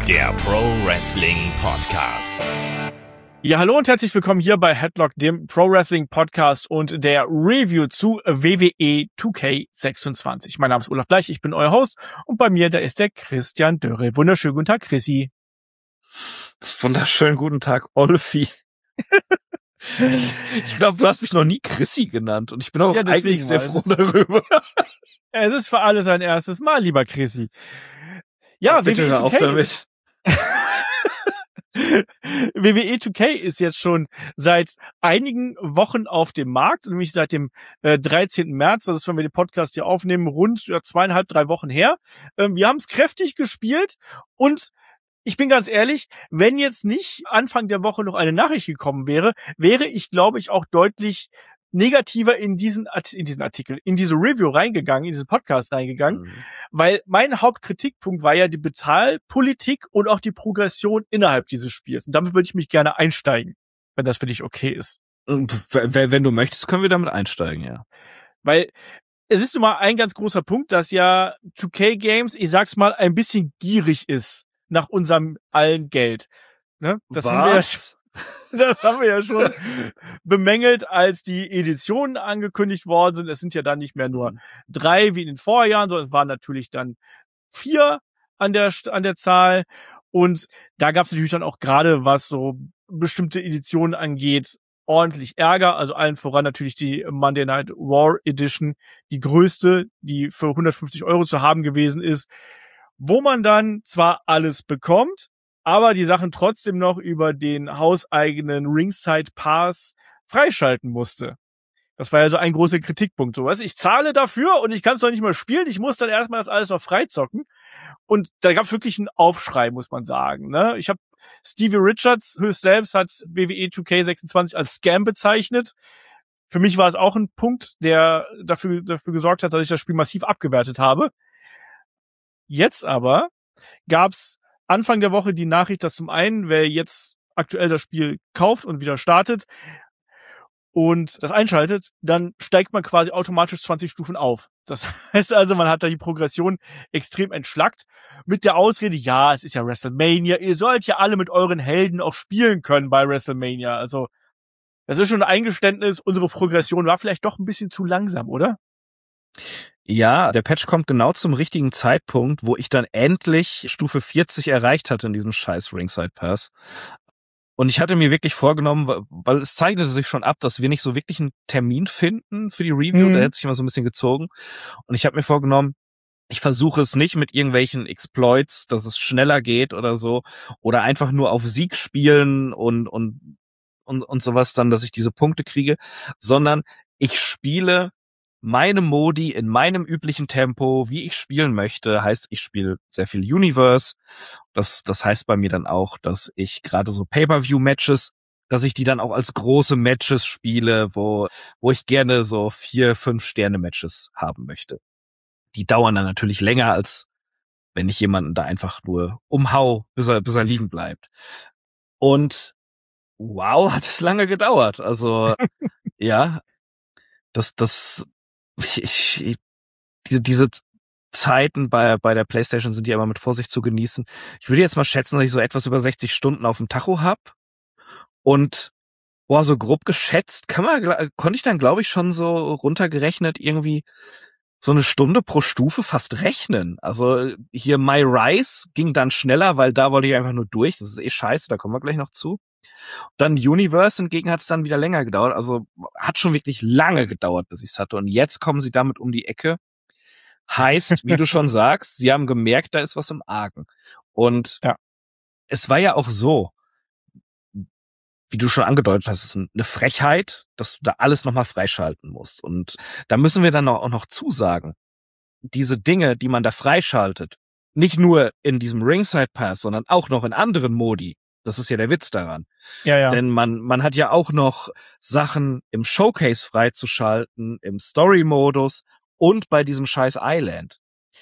der Pro Wrestling Podcast. Ja, hallo und herzlich willkommen hier bei Headlock, dem Pro Wrestling Podcast und der Review zu WWE 2K26. Mein Name ist Olaf Bleich, ich bin euer Host und bei mir, da ist der Christian Dörre. Wunderschönen guten Tag, Chrissy. Wunderschönen guten Tag, Olfi. Ich glaube, du hast mich noch nie Chrissy genannt und ich bin auch eigentlich sehr froh darüber. Es ist für alle sein erstes Mal, lieber Chrissy. Ja, bitte hör auf damit. WWE 2K ist jetzt schon seit einigen Wochen auf dem Markt, nämlich seit dem 13. März, das ist, wenn wir den Podcast hier aufnehmen, rund 2,5, 3 Wochen her. Wir haben es kräftig gespielt und ich bin ganz ehrlich, wenn jetzt nicht Anfang der Woche noch eine Nachricht gekommen wäre, wäre ich, glaube ich, auch deutlich negativer in diese Review reingegangen, in diesen Podcast reingegangen, weil mein Hauptkritikpunkt war ja die Bezahlpolitik und auch die Progression innerhalb dieses Spiels. Und damit würde ich mich gerne einsteigen, wenn das für dich okay ist. Wenn du möchtest, können wir damit einsteigen, ja. Weil es ist nun mal ein ganz großer Punkt, dass ja 2K Games, ich sag's mal, ein bisschen gierig ist nach unserem allen Geld. Ne? Das haben wir ja schon bemängelt, als die Editionen angekündigt worden sind. Es sind ja dann nicht mehr nur 3 wie in den Vorjahren, sondern es waren natürlich dann 4 an der Zahl. Und da gab es natürlich dann auch gerade, was so bestimmte Editionen angeht, ordentlich Ärger. Also allen voran natürlich die Monday Night War Edition, die größte, die für 150 € zu haben gewesen ist, wo man dann zwar alles bekommt, aber die Sachen trotzdem noch über den hauseigenen Ringside Pass freischalten musste. Das war ja so ein großer Kritikpunkt. So, ich zahle dafür und ich kann es doch nicht mal spielen. Ich muss dann erstmal das alles noch freizocken. Und da gab es wirklich einen Aufschrei, muss man sagen. Ne? Ich habe Stevie Richards höchst selbst hat WWE 2K26 als Scam bezeichnet. Für mich war es auch ein Punkt, der dafür gesorgt hat, dass ich das Spiel massiv abgewertet habe. Jetzt aber gab's Anfang der Woche die Nachricht, dass zum einen, wer jetzt aktuell das Spiel kauft und wieder startet und das einschaltet, dann steigt man quasi automatisch 20 Stufen auf. Das heißt also, man hat da die Progression extrem entschlackt mit der Ausrede, ja, es ist ja WrestleMania, ihr sollt ja alle mit euren Helden auch spielen können bei WrestleMania. Also das ist schon ein Eingeständnis, unsere Progression war vielleicht doch ein bisschen zu langsam, oder? Ja, der Patch kommt genau zum richtigen Zeitpunkt, wo ich dann endlich Stufe 40 erreicht hatte in diesem scheiß Ringside Pass. Und ich hatte mir wirklich vorgenommen, weil es zeichnete sich schon ab, dass wir nicht so wirklich einen Termin finden für die Review, der hätte sich immer so ein bisschen gezogen. Und ich habe mir vorgenommen, ich versuche es nicht mit irgendwelchen Exploits, dass es schneller geht oder so, oder einfach nur auf Sieg spielen und sowas dann, dass ich diese Punkte kriege, sondern ich spiele meine Modi in meinem üblichen Tempo, wie ich spielen möchte. Heißt, ich spiele sehr viel Universe. Das heißt bei mir dann auch, dass ich gerade so Pay-Per-View-Matches, dass ich die dann auch als große Matches spiele, wo ich gerne so 4-5 Sterne-Matches haben möchte. Die dauern dann natürlich länger, als wenn ich jemanden da einfach nur umhau, bis er liegen bleibt. Und wow, hat es lange gedauert. Also ja, diese Zeiten bei der PlayStation sind ja immer mit Vorsicht zu genießen. Ich würde jetzt mal schätzen, dass ich so etwas über 60 Stunden auf dem Tacho hab. Und so grob geschätzt konnte ich dann, glaube ich, schon so runtergerechnet irgendwie so eine Stunde pro Stufe fast rechnen. Also hier My Rise ging dann schneller, weil da wollte ich einfach nur durch. Das ist scheiße, da kommen wir gleich noch zu. Dann Universe hingegen hat es dann wieder länger gedauert. Also hat schon wirklich lange gedauert, bis ich es hatte. Und jetzt kommen sie damit um die Ecke. Heißt, wie du schon sagst, sie haben gemerkt, da ist was im Argen. Und es war ja auch so, wie du schon angedeutet hast, es ist eine Frechheit, dass du da alles nochmal freischalten musst. Und da müssen wir dann auch noch zusagen, diese Dinge, die man da freischaltet, nicht nur in diesem Ringside Pass, sondern auch noch in anderen Modi. Das ist ja der Witz daran. Ja. Denn man hat ja auch noch Sachen im Showcase freizuschalten, im Story-Modus und bei diesem scheiß Island.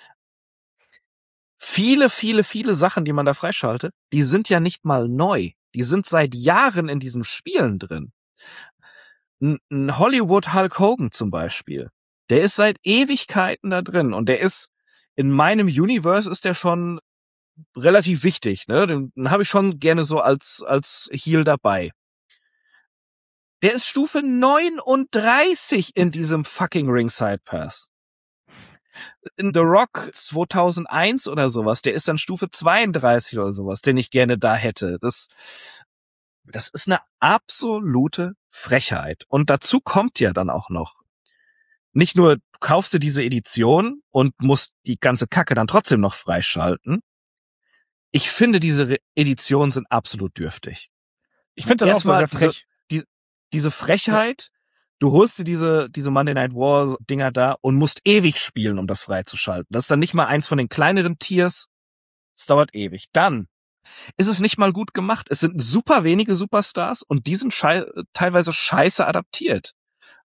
Viele Sachen, die man da freischaltet, die sind ja nicht mal neu. Die sind seit Jahren in diesen Spielen drin. Ein Hollywood Hulk Hogan zum Beispiel, der ist seit Ewigkeiten da drin und der ist in meinem Universe ist der schon relativ wichtig, ne? Den habe ich schon gerne so als Heal dabei. Der ist Stufe 39 in diesem fucking Ringside Pass. In The Rock 2001 oder sowas, der ist dann Stufe 32 oder sowas, den ich gerne da hätte. Das ist eine absolute Frechheit. Und dazu kommt ja dann auch noch, nicht nur kaufst du diese Edition und musst die ganze Kacke dann trotzdem noch freischalten. Ich finde, diese Editionen sind absolut dürftig. Ich finde das auch so sehr frech. Diese Frechheit, du holst dir diese Monday Night War Dinger da und musst ewig spielen, um das freizuschalten. Das ist dann nicht mal eins von den kleineren Tiers. Es dauert ewig. Dann ist es nicht mal gut gemacht. Es sind super wenige Superstars und die sind teilweise scheiße adaptiert.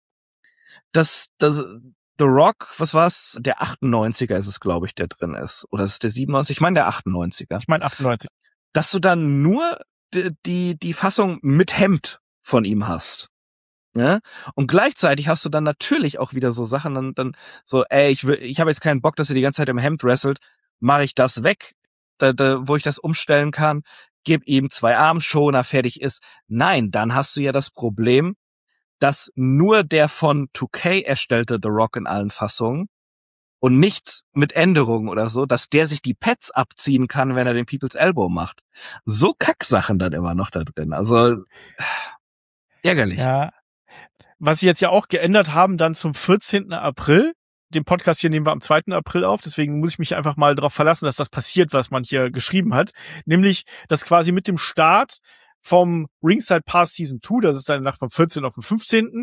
The Rock, was war's? Der 98er ist es, glaube ich, der drin ist. Oder ist es der 97? Ich meine der 98er. Ich meine 98. Dass du dann nur die Fassung mit Hemd von ihm hast. Ja? Und gleichzeitig hast du dann natürlich auch wieder so Sachen, dann so, ich habe jetzt keinen Bock, dass er die ganze Zeit im Hemd wrestelt, mache ich das weg, wo ich das umstellen kann, gib ihm 2 Armschoner, fertig ist. Nein, dann hast du ja das Problem, dass nur der von 2K erstellte The Rock in allen Fassungen und nichts mit Änderungen oder so, dass der sich die Pads abziehen kann, wenn er den People's Elbow macht. So Kacksachen dann immer noch da drin. Also ärgerlich. Ja. Was sie jetzt ja auch geändert haben, dann zum 14. April. Den Podcast hier nehmen wir am 2. April auf. Deswegen muss ich mich einfach mal darauf verlassen, dass das passiert, was man hier geschrieben hat. Nämlich, dass quasi mit dem Start vom Ringside Pass Season 2, das ist dann nach vom 14. auf den 15.,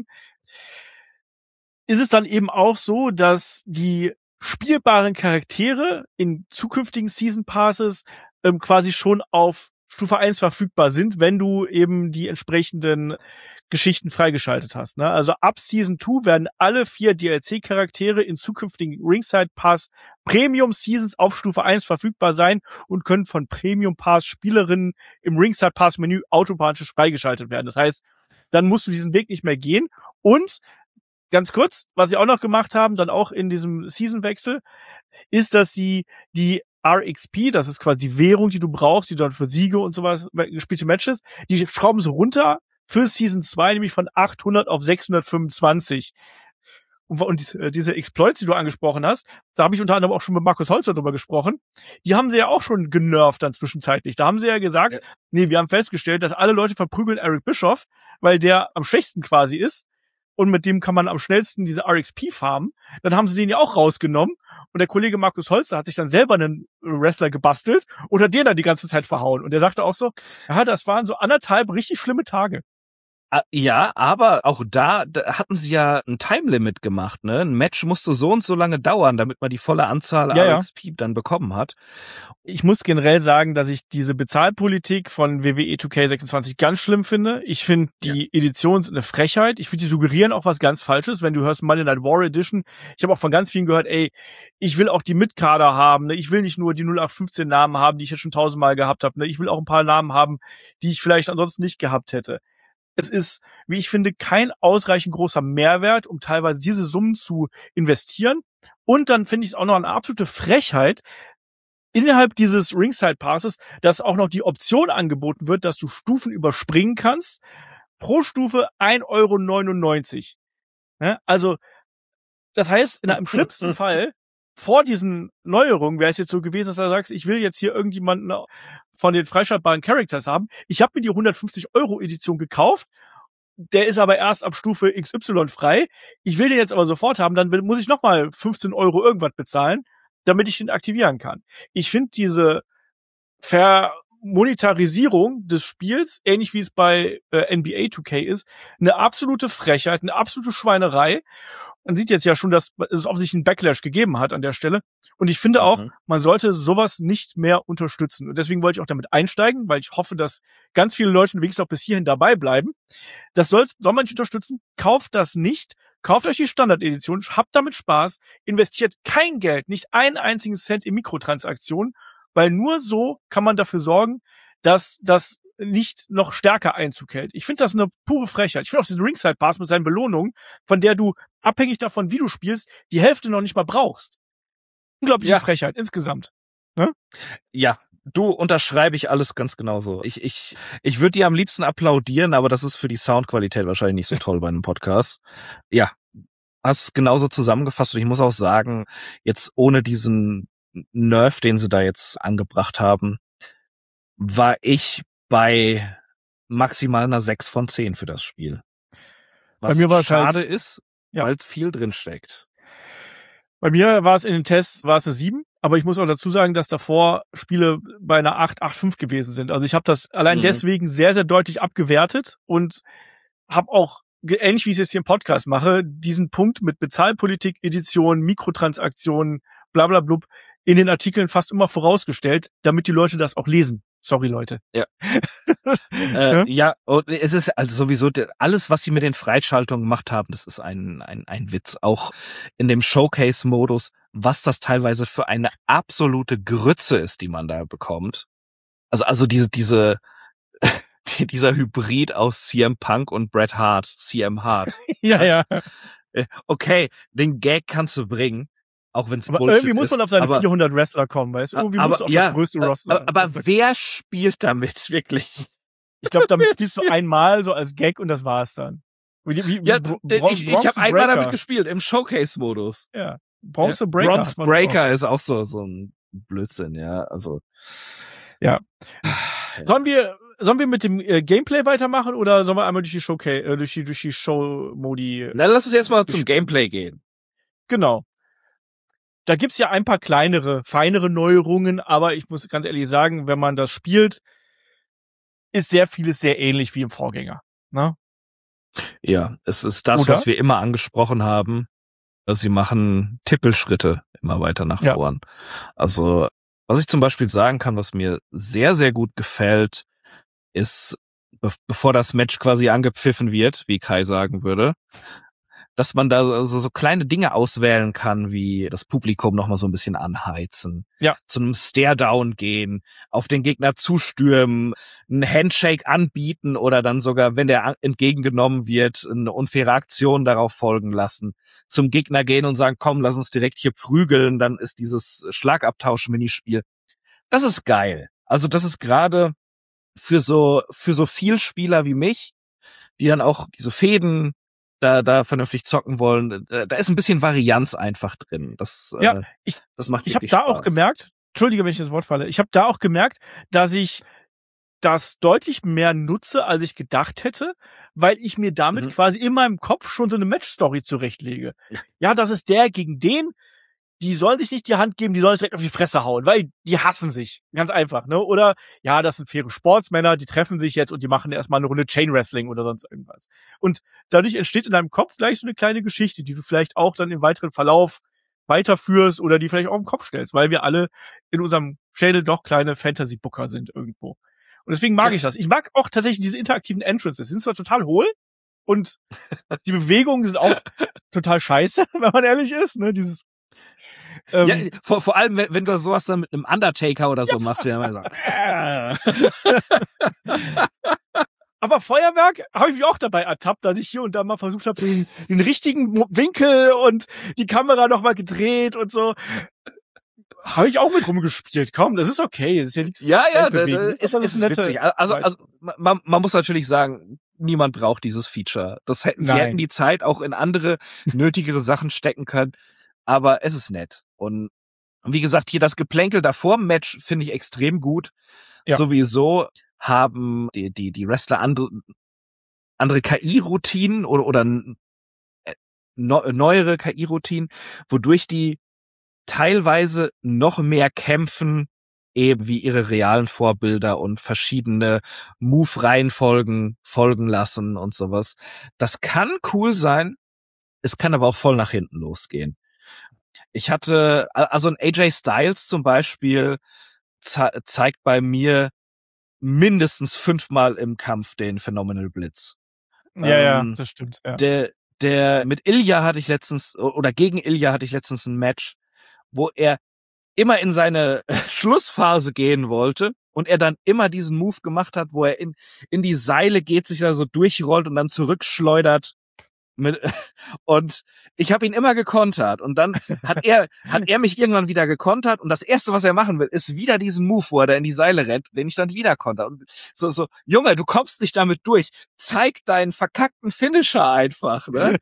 ist es dann eben auch so, dass die spielbaren Charaktere in zukünftigen Season Passes quasi schon auf Stufe 1 verfügbar sind, wenn du eben die entsprechenden Geschichten freigeschaltet hast. Ne? Also ab Season 2 werden alle 4 DLC-Charaktere in zukünftigen Ringside Pass Premium Seasons auf Stufe 1 verfügbar sein und können von Premium Pass Spielerinnen im Ringside Pass Menü automatisch freigeschaltet werden. Das heißt, dann musst du diesen Weg nicht mehr gehen. Und ganz kurz, was sie auch noch gemacht haben, dann auch in diesem Season-Wechsel, ist, dass sie die RXP, das ist quasi die Währung, die du brauchst, die du dann für Siege und sowas, gespielte Matches, die schrauben sie runter für Season 2, nämlich von 800 auf 625. Und diese Exploits, die du angesprochen hast, da habe ich unter anderem auch schon mit Markus Holzer drüber gesprochen, die haben sie ja auch schon genervt dann zwischenzeitlich. Da haben sie ja gesagt, nee, wir haben festgestellt, dass alle Leute verprügeln Eric Bischoff, weil der am schwächsten quasi ist. Und mit dem kann man am schnellsten diese RXP farmen. Dann haben sie den ja auch rausgenommen. Und der Kollege Markus Holzer hat sich dann selber einen Wrestler gebastelt und hat den dann die ganze Zeit verhauen. Und der sagte auch so, ja, das waren so 1,5 richtig schlimme Tage. Ja, aber auch da hatten sie ja ein Time-Limit gemacht, ne? Ein Match musste so und so lange dauern, damit man die volle Anzahl RXP dann bekommen hat. Ich muss generell sagen, dass ich diese Bezahlpolitik von WWE 2K26 ganz schlimm finde. Ich finde die Edition eine Frechheit. Ich finde, die suggerieren auch was ganz Falsches. Wenn du hörst Monday Night War Edition, ich habe auch von ganz vielen gehört, ich will auch die Mitkader haben, ne? Ich will nicht nur die 0815 Namen haben, die ich jetzt schon 1000-mal gehabt habe, ne? Ich will auch ein paar Namen haben, die ich vielleicht ansonsten nicht gehabt hätte. Es ist, wie ich finde, kein ausreichend großer Mehrwert, um teilweise diese Summen zu investieren. Und dann finde ich es auch noch eine absolute Frechheit, innerhalb dieses Ringside Passes, dass auch noch die Option angeboten wird, dass du Stufen überspringen kannst. Pro Stufe 1,99 €. Ja, also, das heißt, im schlimmsten Fall, vor diesen Neuerungen wäre es jetzt so gewesen, dass du sagst, ich will jetzt hier irgendjemanden von den freischaltbaren Characters haben. Ich habe mir die 150 € Edition gekauft. Der ist aber erst ab Stufe XY frei. Ich will den jetzt aber sofort haben, dann muss ich nochmal 15 € irgendwas bezahlen, damit ich den aktivieren kann. Ich finde diese Vermonetarisierung des Spiels, ähnlich wie es bei NBA 2K ist, eine absolute Frechheit, eine absolute Schweinerei. Man sieht jetzt ja schon, dass es offensichtlich einen Backlash gegeben hat an der Stelle. Und ich finde auch, man sollte sowas nicht mehr unterstützen. Und deswegen wollte ich auch damit einsteigen, weil ich hoffe, dass ganz viele Leute wenigstens auch bis hierhin dabei bleiben. Das soll man nicht unterstützen. Kauft das nicht. Kauft euch die Standard-Edition. Habt damit Spaß. Investiert kein Geld, nicht einen einzigen Cent in Mikrotransaktionen, weil nur so kann man dafür sorgen, dass das nicht noch stärker Einzug hält. Ich finde das eine pure Frechheit. Ich finde auch diesen Ringside Pass mit seinen Belohnungen, von der du, abhängig davon, wie du spielst, die Hälfte noch nicht mal brauchst. Unglaubliche Frechheit insgesamt. Ne? Ja, Du, unterschreibe ich alles ganz genauso. Ich würde dir am liebsten applaudieren, aber das ist für die Soundqualität wahrscheinlich nicht so toll bei einem Podcast. Ja, hast es genauso zusammengefasst und ich muss auch sagen, jetzt ohne diesen Nerf, den sie da jetzt angebracht haben, war ich bei maximal einer 6 von 10 für das Spiel. Was bei mir war es schade halt, ist, ja. weil viel drin steckt. Bei mir war es in den Tests eine 7, aber ich muss auch dazu sagen, dass davor Spiele bei einer 8, 8,5 gewesen sind. Also ich habe das allein deswegen sehr, sehr deutlich abgewertet und habe auch, ähnlich wie ich es jetzt hier im Podcast mache, diesen Punkt mit Bezahlpolitik, Edition, Mikrotransaktionen, bla bla blub, in den Artikeln fast immer vorausgestellt, damit die Leute das auch lesen. Sorry, Leute. Ja. Ja, und es ist also sowieso alles, was sie mit den Freischaltungen gemacht haben, das ist ein Witz. Auch in dem Showcase-Modus, was das teilweise für eine absolute Grütze ist, die man da bekommt. Also dieser Hybrid aus CM Punk und Bret Hart, CM Hart. Ja. Okay, den Gag kannst du bringen. Auch wenn es aber Bullshit irgendwie muss man auf seine 400 Wrestler kommen, weißt du? Irgendwie musst du auf das größte Roster. Aber wer spielt damit wirklich? Ich glaube, damit spielst du einmal so als Gag und das war's dann. Ich habe einmal damit gespielt, im Showcase-Modus. Ja, Bronze Breaker. Bronze Breaker ist auch so ein Blödsinn, ja. Also ja. Sollen wir mit dem Gameplay weitermachen oder sollen wir einmal durch die Showcase, durch die Show-Modi? Na, lass uns jetzt mal zum Gameplay gehen. Genau. Da gibt's ja ein paar kleinere, feinere Neuerungen, aber ich muss ganz ehrlich sagen, wenn man das spielt, ist sehr vieles sehr ähnlich wie im Vorgänger. Ne? Ja, es ist das, was wir immer angesprochen haben. Sie machen Tippelschritte immer weiter nach vorn. Also, was ich zum Beispiel sagen kann, was mir sehr, sehr gut gefällt, ist, bevor das Match quasi angepfiffen wird, wie Kai sagen würde, dass man da so kleine Dinge auswählen kann, wie das Publikum noch mal so ein bisschen anheizen, zu einem Stare-Down gehen, auf den Gegner zustürmen, einen Handshake anbieten oder dann sogar, wenn der entgegengenommen wird, eine unfaire Aktion darauf folgen lassen, zum Gegner gehen und sagen, komm, lass uns direkt hier prügeln, dann ist dieses Schlagabtausch-Minispiel. Das ist geil. Also das ist gerade für so Vielspieler wie mich, die dann auch diese Fäden da vernünftig zocken wollen, da ist ein bisschen Varianz einfach drin. Das macht wirklich Spaß. Ich habe da auch gemerkt, entschuldige, wenn ich das Wort falle, ich habe da auch gemerkt, dass ich das deutlich mehr nutze, als ich gedacht hätte, weil ich mir damit quasi in meinem Kopf schon so eine Match-Story zurechtlege. Ja, das ist der gegen den, die sollen sich nicht die Hand geben, die sollen sich direkt auf die Fresse hauen, weil die hassen sich. Ganz einfach, ne? Oder, ja, das sind faire Sportsmänner, die treffen sich jetzt und die machen erstmal eine Runde Chain Wrestling oder sonst irgendwas. Und dadurch entsteht in deinem Kopf gleich so eine kleine Geschichte, die du vielleicht auch dann im weiteren Verlauf weiterführst oder die vielleicht auch im Kopf stellst, weil wir alle in unserem Schädel doch kleine Fantasy-Booker sind irgendwo. Und deswegen mag ich das. Ich mag auch tatsächlich diese interaktiven Entrances. Die sind zwar total hohl und die Bewegungen sind auch total scheiße, wenn man ehrlich ist, ne? Dieses ja, vor allem, wenn du sowas dann mit einem Undertaker oder so machst, ja mal so. Aber Feuerwerk habe ich mich auch dabei ertappt, dass ich hier und da mal versucht habe, den richtigen Winkel und die Kamera noch mal gedreht und so. Habe ich auch mit rumgespielt. Komm, das ist okay. Das ist ja nichts. Ja, das ist witzig. Also man muss natürlich sagen, niemand braucht dieses Feature. Sie hätten die Zeit auch in andere, nötigere Sachen stecken können. Aber es ist nett. Und wie gesagt, hier das Geplänkel davor im Match finde ich extrem gut. Ja. Sowieso haben die Wrestler andere KI-Routinen oder neuere KI-Routinen, wodurch die teilweise noch mehr kämpfen, eben wie ihre realen Vorbilder und verschiedene Move-Reihenfolgen folgen lassen und sowas. Das kann cool sein, es kann aber auch voll nach hinten losgehen. Ich hatte, also ein AJ Styles zum Beispiel zeigt bei mir mindestens 5-mal im Kampf den Phenomenal Blitz. Ja, das stimmt. Ja. Der mit Ilja hatte ich letztens, oder gegen Ilja hatte ich letztens ein Match, wo er immer in seine Schlussphase gehen wollte und er dann immer diesen Move gemacht hat, wo er in die Seile geht, sich da so durchrollt und dann zurückschleudert. Und ich habe ihn immer gekontert und dann hat er mich irgendwann wieder gekontert und das erste, was er machen will, ist wieder diesen Move, wo er da in die Seile rennt, den ich dann wieder konter. Und so, Junge, du kommst nicht damit durch. Zeig deinen verkackten Finisher einfach, ne?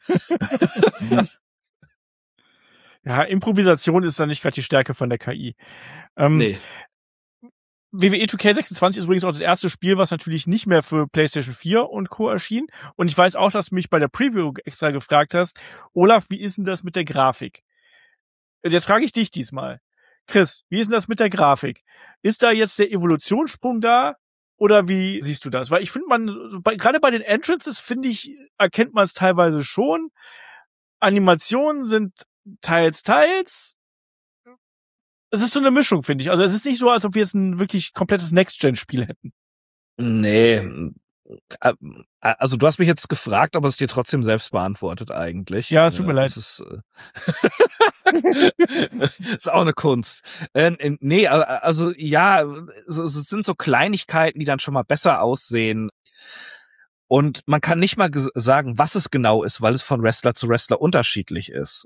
Ja, Improvisation ist da nicht gerade die Stärke von der KI. Nee. WWE 2K26 ist übrigens auch das erste Spiel, was natürlich nicht mehr für PlayStation 4 und Co. erschien. Und ich weiß auch, dass du mich bei der Preview extra gefragt hast, Olaf, wie ist denn das mit der Grafik? Jetzt frage ich dich diesmal. Chris, wie ist denn das mit der Grafik? Ist da jetzt der Evolutionssprung da? Oder wie siehst du das? Weil ich finde, gerade bei den Entrances, finde ich, erkennt man es teilweise schon. Animationen sind teils. Es ist so eine Mischung, finde ich. Also es ist nicht so, als ob wir jetzt ein wirklich komplettes Next-Gen-Spiel hätten. Nee. Also du hast mich jetzt gefragt, aber es dir trotzdem selbst beantwortet eigentlich. Ja, es tut mir leid. Das ist, ist auch eine Kunst. Nee, also ja, es sind so Kleinigkeiten, die dann schon mal besser aussehen. Und man kann nicht mal sagen, was es genau ist, weil es von Wrestler zu Wrestler unterschiedlich ist.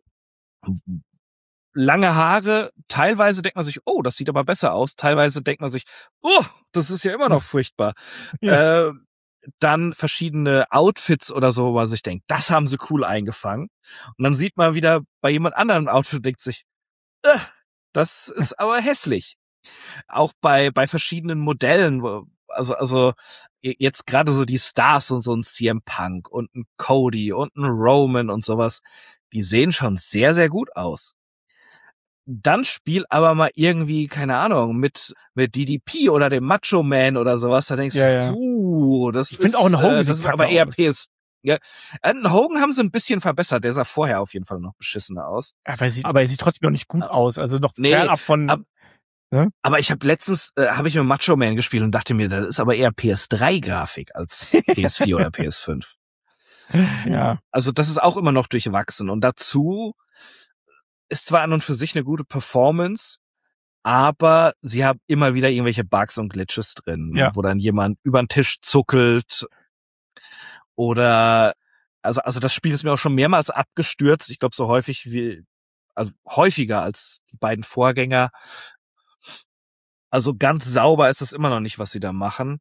Lange Haare, teilweise denkt man sich, oh, das sieht aber besser aus. Teilweise denkt man sich, oh, das ist ja immer noch furchtbar. Ja. Dann verschiedene Outfits oder so, wo man sich denkt, das haben sie cool eingefangen. Und dann sieht man wieder bei jemand anderem Outfit und denkt sich, das ist aber hässlich. Auch bei verschiedenen Modellen, also jetzt gerade so die Stars und so ein CM Punk und ein Cody und ein Roman und sowas, die sehen schon sehr, sehr gut aus. Dann spiel aber mal irgendwie, keine Ahnung, mit DDP oder dem Macho Man oder sowas, da denkst du, das ich finde auch ein Hogan, das ist aber eher PS. Ja, einen Hogan haben sie ein bisschen verbessert, der sah vorher auf jeden Fall noch beschissener aus. Aber er sieht trotzdem noch nicht gut aus, also noch fernab von... Aber ich habe letztens habe ich mit Macho Man gespielt und dachte mir, das ist aber eher PS3-Grafik als PS4 oder PS5. Ja. Also das ist auch immer noch durchwachsen und dazu ist zwar an und für sich eine gute Performance, aber sie haben immer wieder irgendwelche Bugs und Glitches drin, wo dann jemand über den Tisch zuckelt oder also das Spiel ist mir auch schon mehrmals abgestürzt. Ich glaube so häufiger als die beiden Vorgänger. Also ganz sauber ist das immer noch nicht, was sie da machen.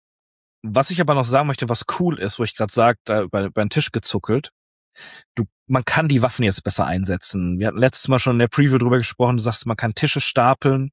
Was ich aber noch sagen möchte, was cool ist, wo ich gerade sage, da über den Tisch gezuckelt. Man kann die Waffen jetzt besser einsetzen. Wir hatten letztes Mal schon in der Preview drüber gesprochen, du sagst, man kann Tische stapeln.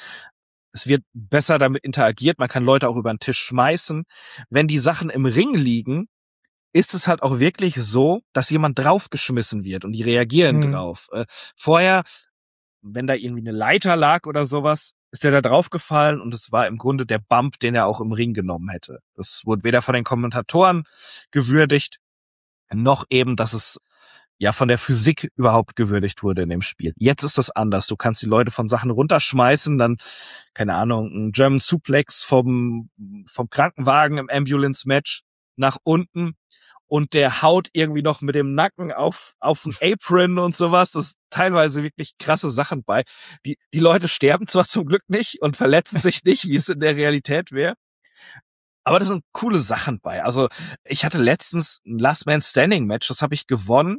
Es wird besser damit interagiert, man kann Leute auch über den Tisch schmeißen. Wenn die Sachen im Ring liegen, ist es halt auch wirklich so, dass jemand draufgeschmissen wird und die reagieren drauf. Vorher, wenn da irgendwie eine Leiter lag oder sowas, ist der da draufgefallen und es war im Grunde der Bump, den er auch im Ring genommen hätte. Das wurde weder von den Kommentatoren gewürdigt, noch eben, dass es ja von der Physik überhaupt gewürdigt wurde in dem Spiel. Jetzt ist das anders. Du kannst die Leute von Sachen runterschmeißen, dann, keine Ahnung, ein German Suplex vom Krankenwagen im Ambulance-Match nach unten und der haut irgendwie noch mit dem Nacken auf ein Apron und sowas. Das ist teilweise wirklich krasse Sachen bei. Die Leute sterben zwar zum Glück nicht und verletzen sich nicht, wie es in der Realität wäre. Aber das sind coole Sachen bei. Also ich hatte letztens ein Last Man Standing Match, das habe ich gewonnen,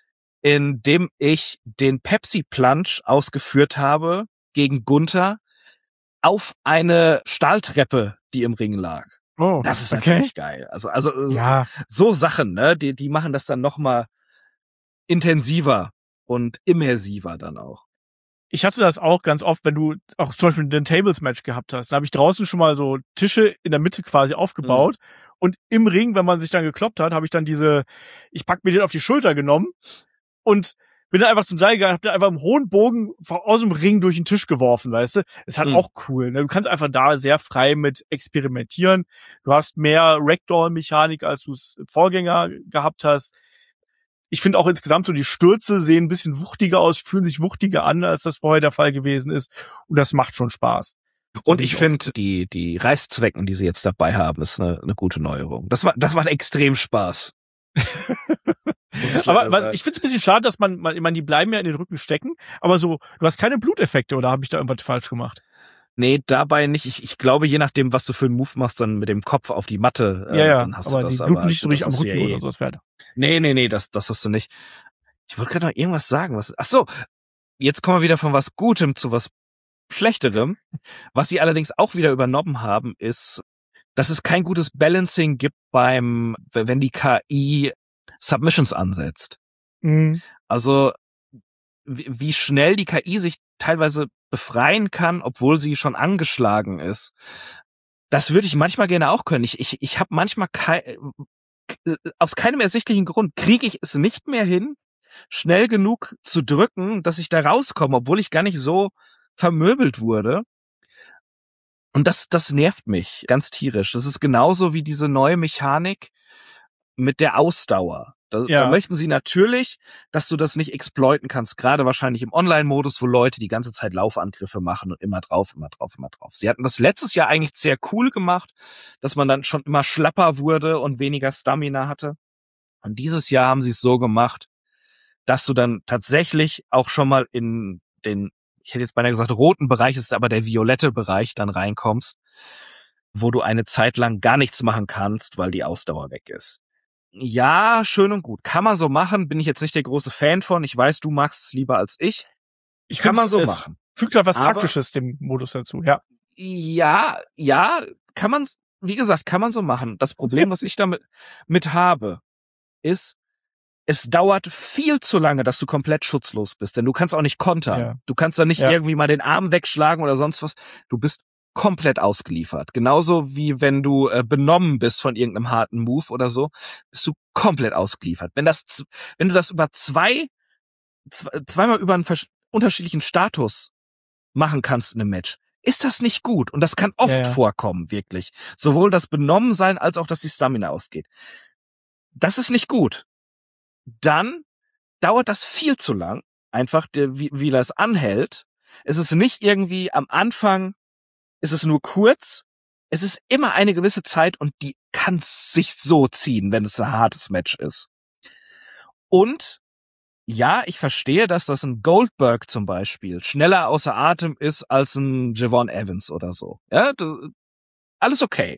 indem ich den Pepsi Plunge ausgeführt habe gegen Gunther auf eine Stahltreppe, die im Ring lag. Oh, das ist natürlich geil. Also so Sachen, ne, die machen das dann noch mal intensiver und immersiver dann auch. Ich hatte das auch ganz oft, wenn du auch zum Beispiel den Tables-Match gehabt hast. Da habe ich draußen schon mal so Tische in der Mitte quasi aufgebaut. Und im Ring, wenn man sich dann gekloppt hat, habe ich dann ich pack mir den auf die Schulter genommen und bin dann einfach zum Seil gegangen, hab den einfach im hohen Bogen aus dem Ring durch den Tisch geworfen, weißt du? Ist halt auch cool, ne? Du kannst einfach da sehr frei mit experimentieren. Du hast mehr Ragdoll-Mechanik, als du es im Vorgänger gehabt hast. Ich finde auch insgesamt so, die Stürze sehen ein bisschen wuchtiger aus, fühlen sich wuchtiger an, als das vorher der Fall gewesen ist. Und das macht schon Spaß. Und ich finde, die Reißzwecken, die sie jetzt dabei haben, ist eine gute Neuerung. Das macht extrem Spaß. Aber ich finde es ein bisschen schade, dass man, die bleiben ja in den Rücken stecken, aber so, du hast keine Bluteffekte, oder habe ich da irgendwas falsch gemacht? Nee, dabei nicht. Ich glaube, je nachdem, was du für einen Move machst, dann mit dem Kopf auf die Matte, dann hast aber du das. die bluten nicht so das richtig am hast du Rücken ja oder so, das wäre. Nee, das hast du nicht. Ich wollte gerade noch irgendwas sagen. Ach so, jetzt kommen wir wieder von was Gutem zu was Schlechterem. Was sie allerdings auch wieder übernommen haben, ist, dass es kein gutes Balancing gibt wenn die KI Submissions ansetzt. Mhm. Also, wie schnell die KI sich teilweise befreien kann, obwohl sie schon angeschlagen ist. Das würde ich manchmal gerne auch können. Ich habe manchmal aus keinem ersichtlichen Grund kriege ich es nicht mehr hin, schnell genug zu drücken, dass ich da rauskomme, obwohl ich gar nicht so vermöbelt wurde. Und das nervt mich ganz tierisch. Das ist genauso wie diese neue Mechanik mit der Ausdauer. Da möchten sie natürlich, dass du das nicht exploiten kannst, gerade wahrscheinlich im Online-Modus, wo Leute die ganze Zeit Laufangriffe machen und immer drauf. Sie hatten das letztes Jahr eigentlich sehr cool gemacht, dass man dann schon immer schlapper wurde und weniger Stamina hatte. Und dieses Jahr haben sie es so gemacht, dass du dann tatsächlich auch schon mal in den, ich hätte jetzt beinahe gesagt, roten Bereich, ist aber der violette Bereich, dann reinkommst, wo du eine Zeit lang gar nichts machen kannst, weil die Ausdauer weg ist. Ja, schön und gut. Kann man so machen, bin ich jetzt nicht der große Fan von. Ich weiß, du magst es lieber als ich. Kann man so machen. Fügt halt was Taktisches dem Modus dazu, ja. Ja, kann man, wie gesagt, kann man so machen. Das Problem, was ich damit habe, ist, es dauert viel zu lange, dass du komplett schutzlos bist, denn du kannst auch nicht kontern. Ja. Du kannst da nicht irgendwie mal den Arm wegschlagen oder sonst was. Du bist komplett ausgeliefert. Genauso wie wenn du benommen bist von irgendeinem harten Move oder so, bist du komplett ausgeliefert. Wenn du das über zweimal über einen unterschiedlichen Status machen kannst in einem Match, ist das nicht gut. Und das kann oft vorkommen, wirklich. Sowohl das Benommensein als auch, dass die Stamina ausgeht. Das ist nicht gut. Dann dauert das viel zu lang, einfach wie das anhält. Es ist nicht irgendwie am Anfang, ist es nur kurz, es ist immer eine gewisse Zeit und die kann sich so ziehen, wenn es ein hartes Match ist. Und ja, ich verstehe, dass das ein Goldberg zum Beispiel schneller außer Atem ist als ein Javon Evans oder so. Ja, alles okay.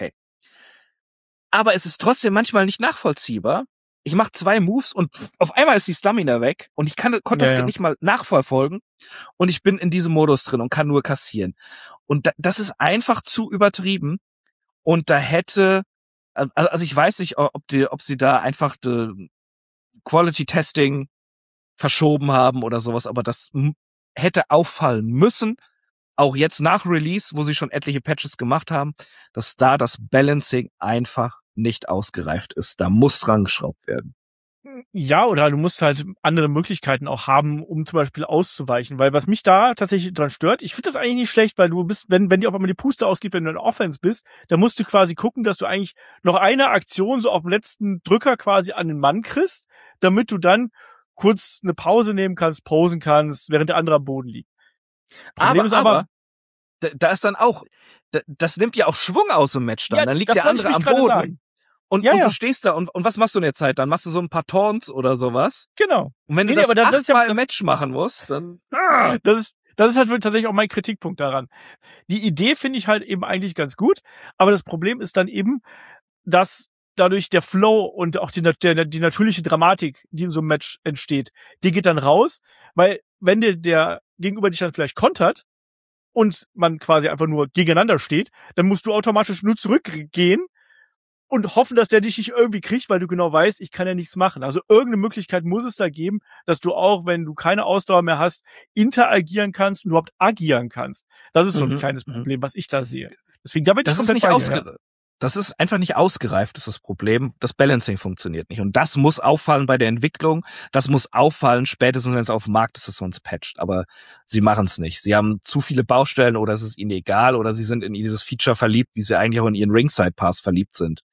Aber es ist trotzdem manchmal nicht nachvollziehbar. Ich mache 2 Moves und auf einmal ist die Stamina weg und ich konnte das nicht mal nachverfolgen und ich bin in diesem Modus drin und kann nur kassieren. Und das ist einfach zu übertrieben und da hätte, also ich weiß nicht, ob sie da einfach Quality Testing verschoben haben oder sowas, aber das hätte auffallen müssen, auch jetzt nach Release, wo sie schon etliche Patches gemacht haben, dass da das Balancing einfach nicht ausgereift ist. Da muss dran geschraubt werden. Ja, oder du musst halt andere Möglichkeiten auch haben, um zum Beispiel auszuweichen. Weil was mich da tatsächlich dran stört, ich finde das eigentlich nicht schlecht, weil du bist, wenn dir auf einmal die Puste ausgeht, wenn du in Offense bist, dann musst du quasi gucken, dass du eigentlich noch eine Aktion so auf dem letzten Drücker quasi an den Mann kriegst, damit du dann kurz eine Pause nehmen kannst, posen kannst, während der andere am Boden liegt. Aber da ist dann auch, das nimmt ja auch Schwung aus dem Match dann. Ja, dann liegt der andere am Boden. Sagen. Und du stehst da und was machst du in der Zeit? Dann machst du so ein paar Taunts oder sowas. Genau. Und wenn du das 8-mal im Match machen musst, dann... Das ist halt tatsächlich auch mein Kritikpunkt daran. Die Idee finde ich halt eben eigentlich ganz gut, aber das Problem ist dann eben, dass dadurch der Flow und auch die natürliche Dramatik, die in so einem Match entsteht, die geht dann raus, weil wenn der Gegenüber dich dann vielleicht kontert und man quasi einfach nur gegeneinander steht, dann musst du automatisch nur zurückgehen und hoffen, dass der dich nicht irgendwie kriegt, weil du genau weißt, ich kann ja nichts machen. Also irgendeine Möglichkeit muss es da geben, dass du auch, wenn du keine Ausdauer mehr hast, interagieren kannst und überhaupt agieren kannst. Das ist so ein kleines Problem, was ich da sehe. Deswegen, da bin ich komplett bei dir. Das ist einfach nicht ausgereift, das ist das Problem. Das Balancing funktioniert nicht. Und das muss auffallen bei der Entwicklung. Das muss auffallen, spätestens wenn es auf dem Markt ist, dass man es patcht. Aber sie machen es nicht. Sie haben zu viele Baustellen oder es ist ihnen egal oder sie sind in dieses Feature verliebt, wie sie eigentlich auch in ihren Ringside Pass verliebt sind.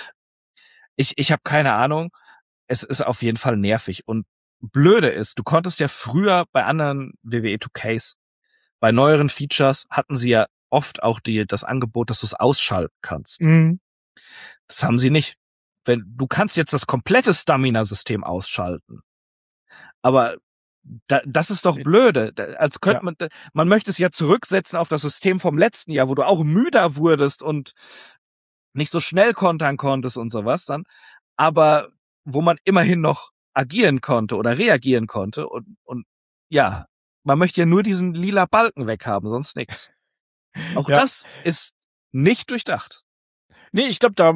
Ich habe keine Ahnung. Es ist auf jeden Fall nervig. Und blöde ist, du konntest ja früher bei anderen WWE 2Ks, bei neueren Features hatten sie ja oft auch das Angebot, dass du es ausschalten kannst. Mhm. Das haben sie nicht. Du kannst jetzt das komplette Stamina-System ausschalten. Aber Das ist doch blöde. Als könnte man möchte es ja zurücksetzen auf das System vom letzten Jahr, wo du auch müder wurdest und nicht so schnell kontern konntest und sowas dann, aber wo man immerhin noch agieren konnte oder reagieren konnte und ja, man möchte ja nur diesen lila Balken weghaben, sonst nix. Auch das ist nicht durchdacht. Nee, ich glaube, da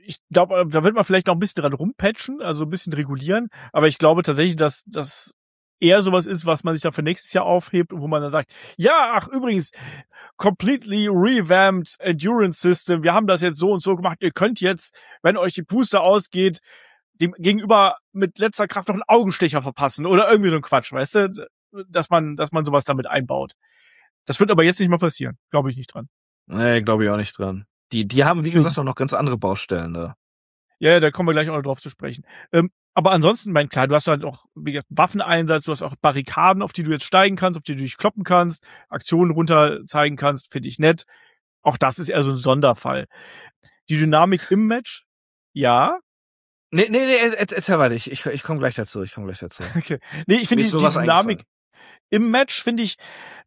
wird man vielleicht noch ein bisschen dran rumpatchen, also ein bisschen regulieren, aber ich glaube tatsächlich, dass das eher sowas ist, was man sich dann für nächstes Jahr aufhebt und wo man dann sagt, ja, ach übrigens, completely revamped Endurance System, wir haben das jetzt so und so gemacht, ihr könnt jetzt, wenn euch die Puste ausgeht, dem Gegenüber mit letzter Kraft noch einen Augenstecher verpassen oder irgendwie so ein Quatsch, weißt du, dass man sowas damit einbaut. Das wird aber jetzt nicht mal passieren, glaube ich nicht dran. Nee, glaube ich auch nicht dran. Die haben, wie gesagt, auch noch ganz andere Baustellen da. Ja, da kommen wir gleich auch noch drauf zu sprechen. Aber ansonsten, klar, du hast halt auch wie gesagt, Waffeneinsatz, du hast auch Barrikaden, auf die du jetzt steigen kannst, auf die du dich kloppen kannst, Aktionen runter zeigen kannst, finde ich nett. Auch das ist eher so ein Sonderfall. Die Dynamik im Match, ja. Nee, erzähl weiter, ich komme gleich dazu, Okay. Nee, ich finde die Dynamik im Match finde ich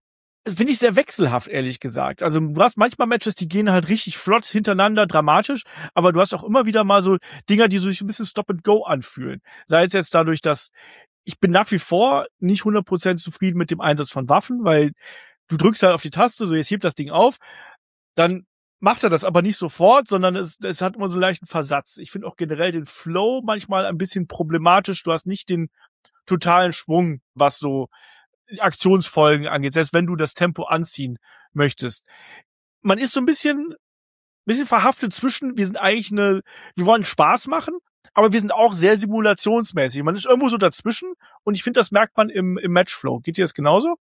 sehr wechselhaft, ehrlich gesagt. Also du hast manchmal Matches, die gehen halt richtig flott hintereinander, dramatisch, aber du hast auch immer wieder mal so Dinger, die so sich ein bisschen Stop-and-Go anfühlen. Sei es jetzt dadurch, dass ich bin nach wie vor nicht 100% zufrieden mit dem Einsatz von Waffen, weil du drückst halt auf die Taste, so jetzt hebt das Ding auf, dann macht er das aber nicht sofort, sondern es hat immer so einen leichten Versatz. Ich finde auch generell den Flow manchmal ein bisschen problematisch. Du hast nicht den totalen Schwung, was so Aktionsfolgen angeht, selbst wenn du das Tempo anziehen möchtest. Man ist so ein bisschen verhaftet zwischen, wir wollen Spaß machen, aber wir sind auch sehr simulationsmäßig. Man ist irgendwo so dazwischen und ich finde, das merkt man im Matchflow. Geht dir das genauso?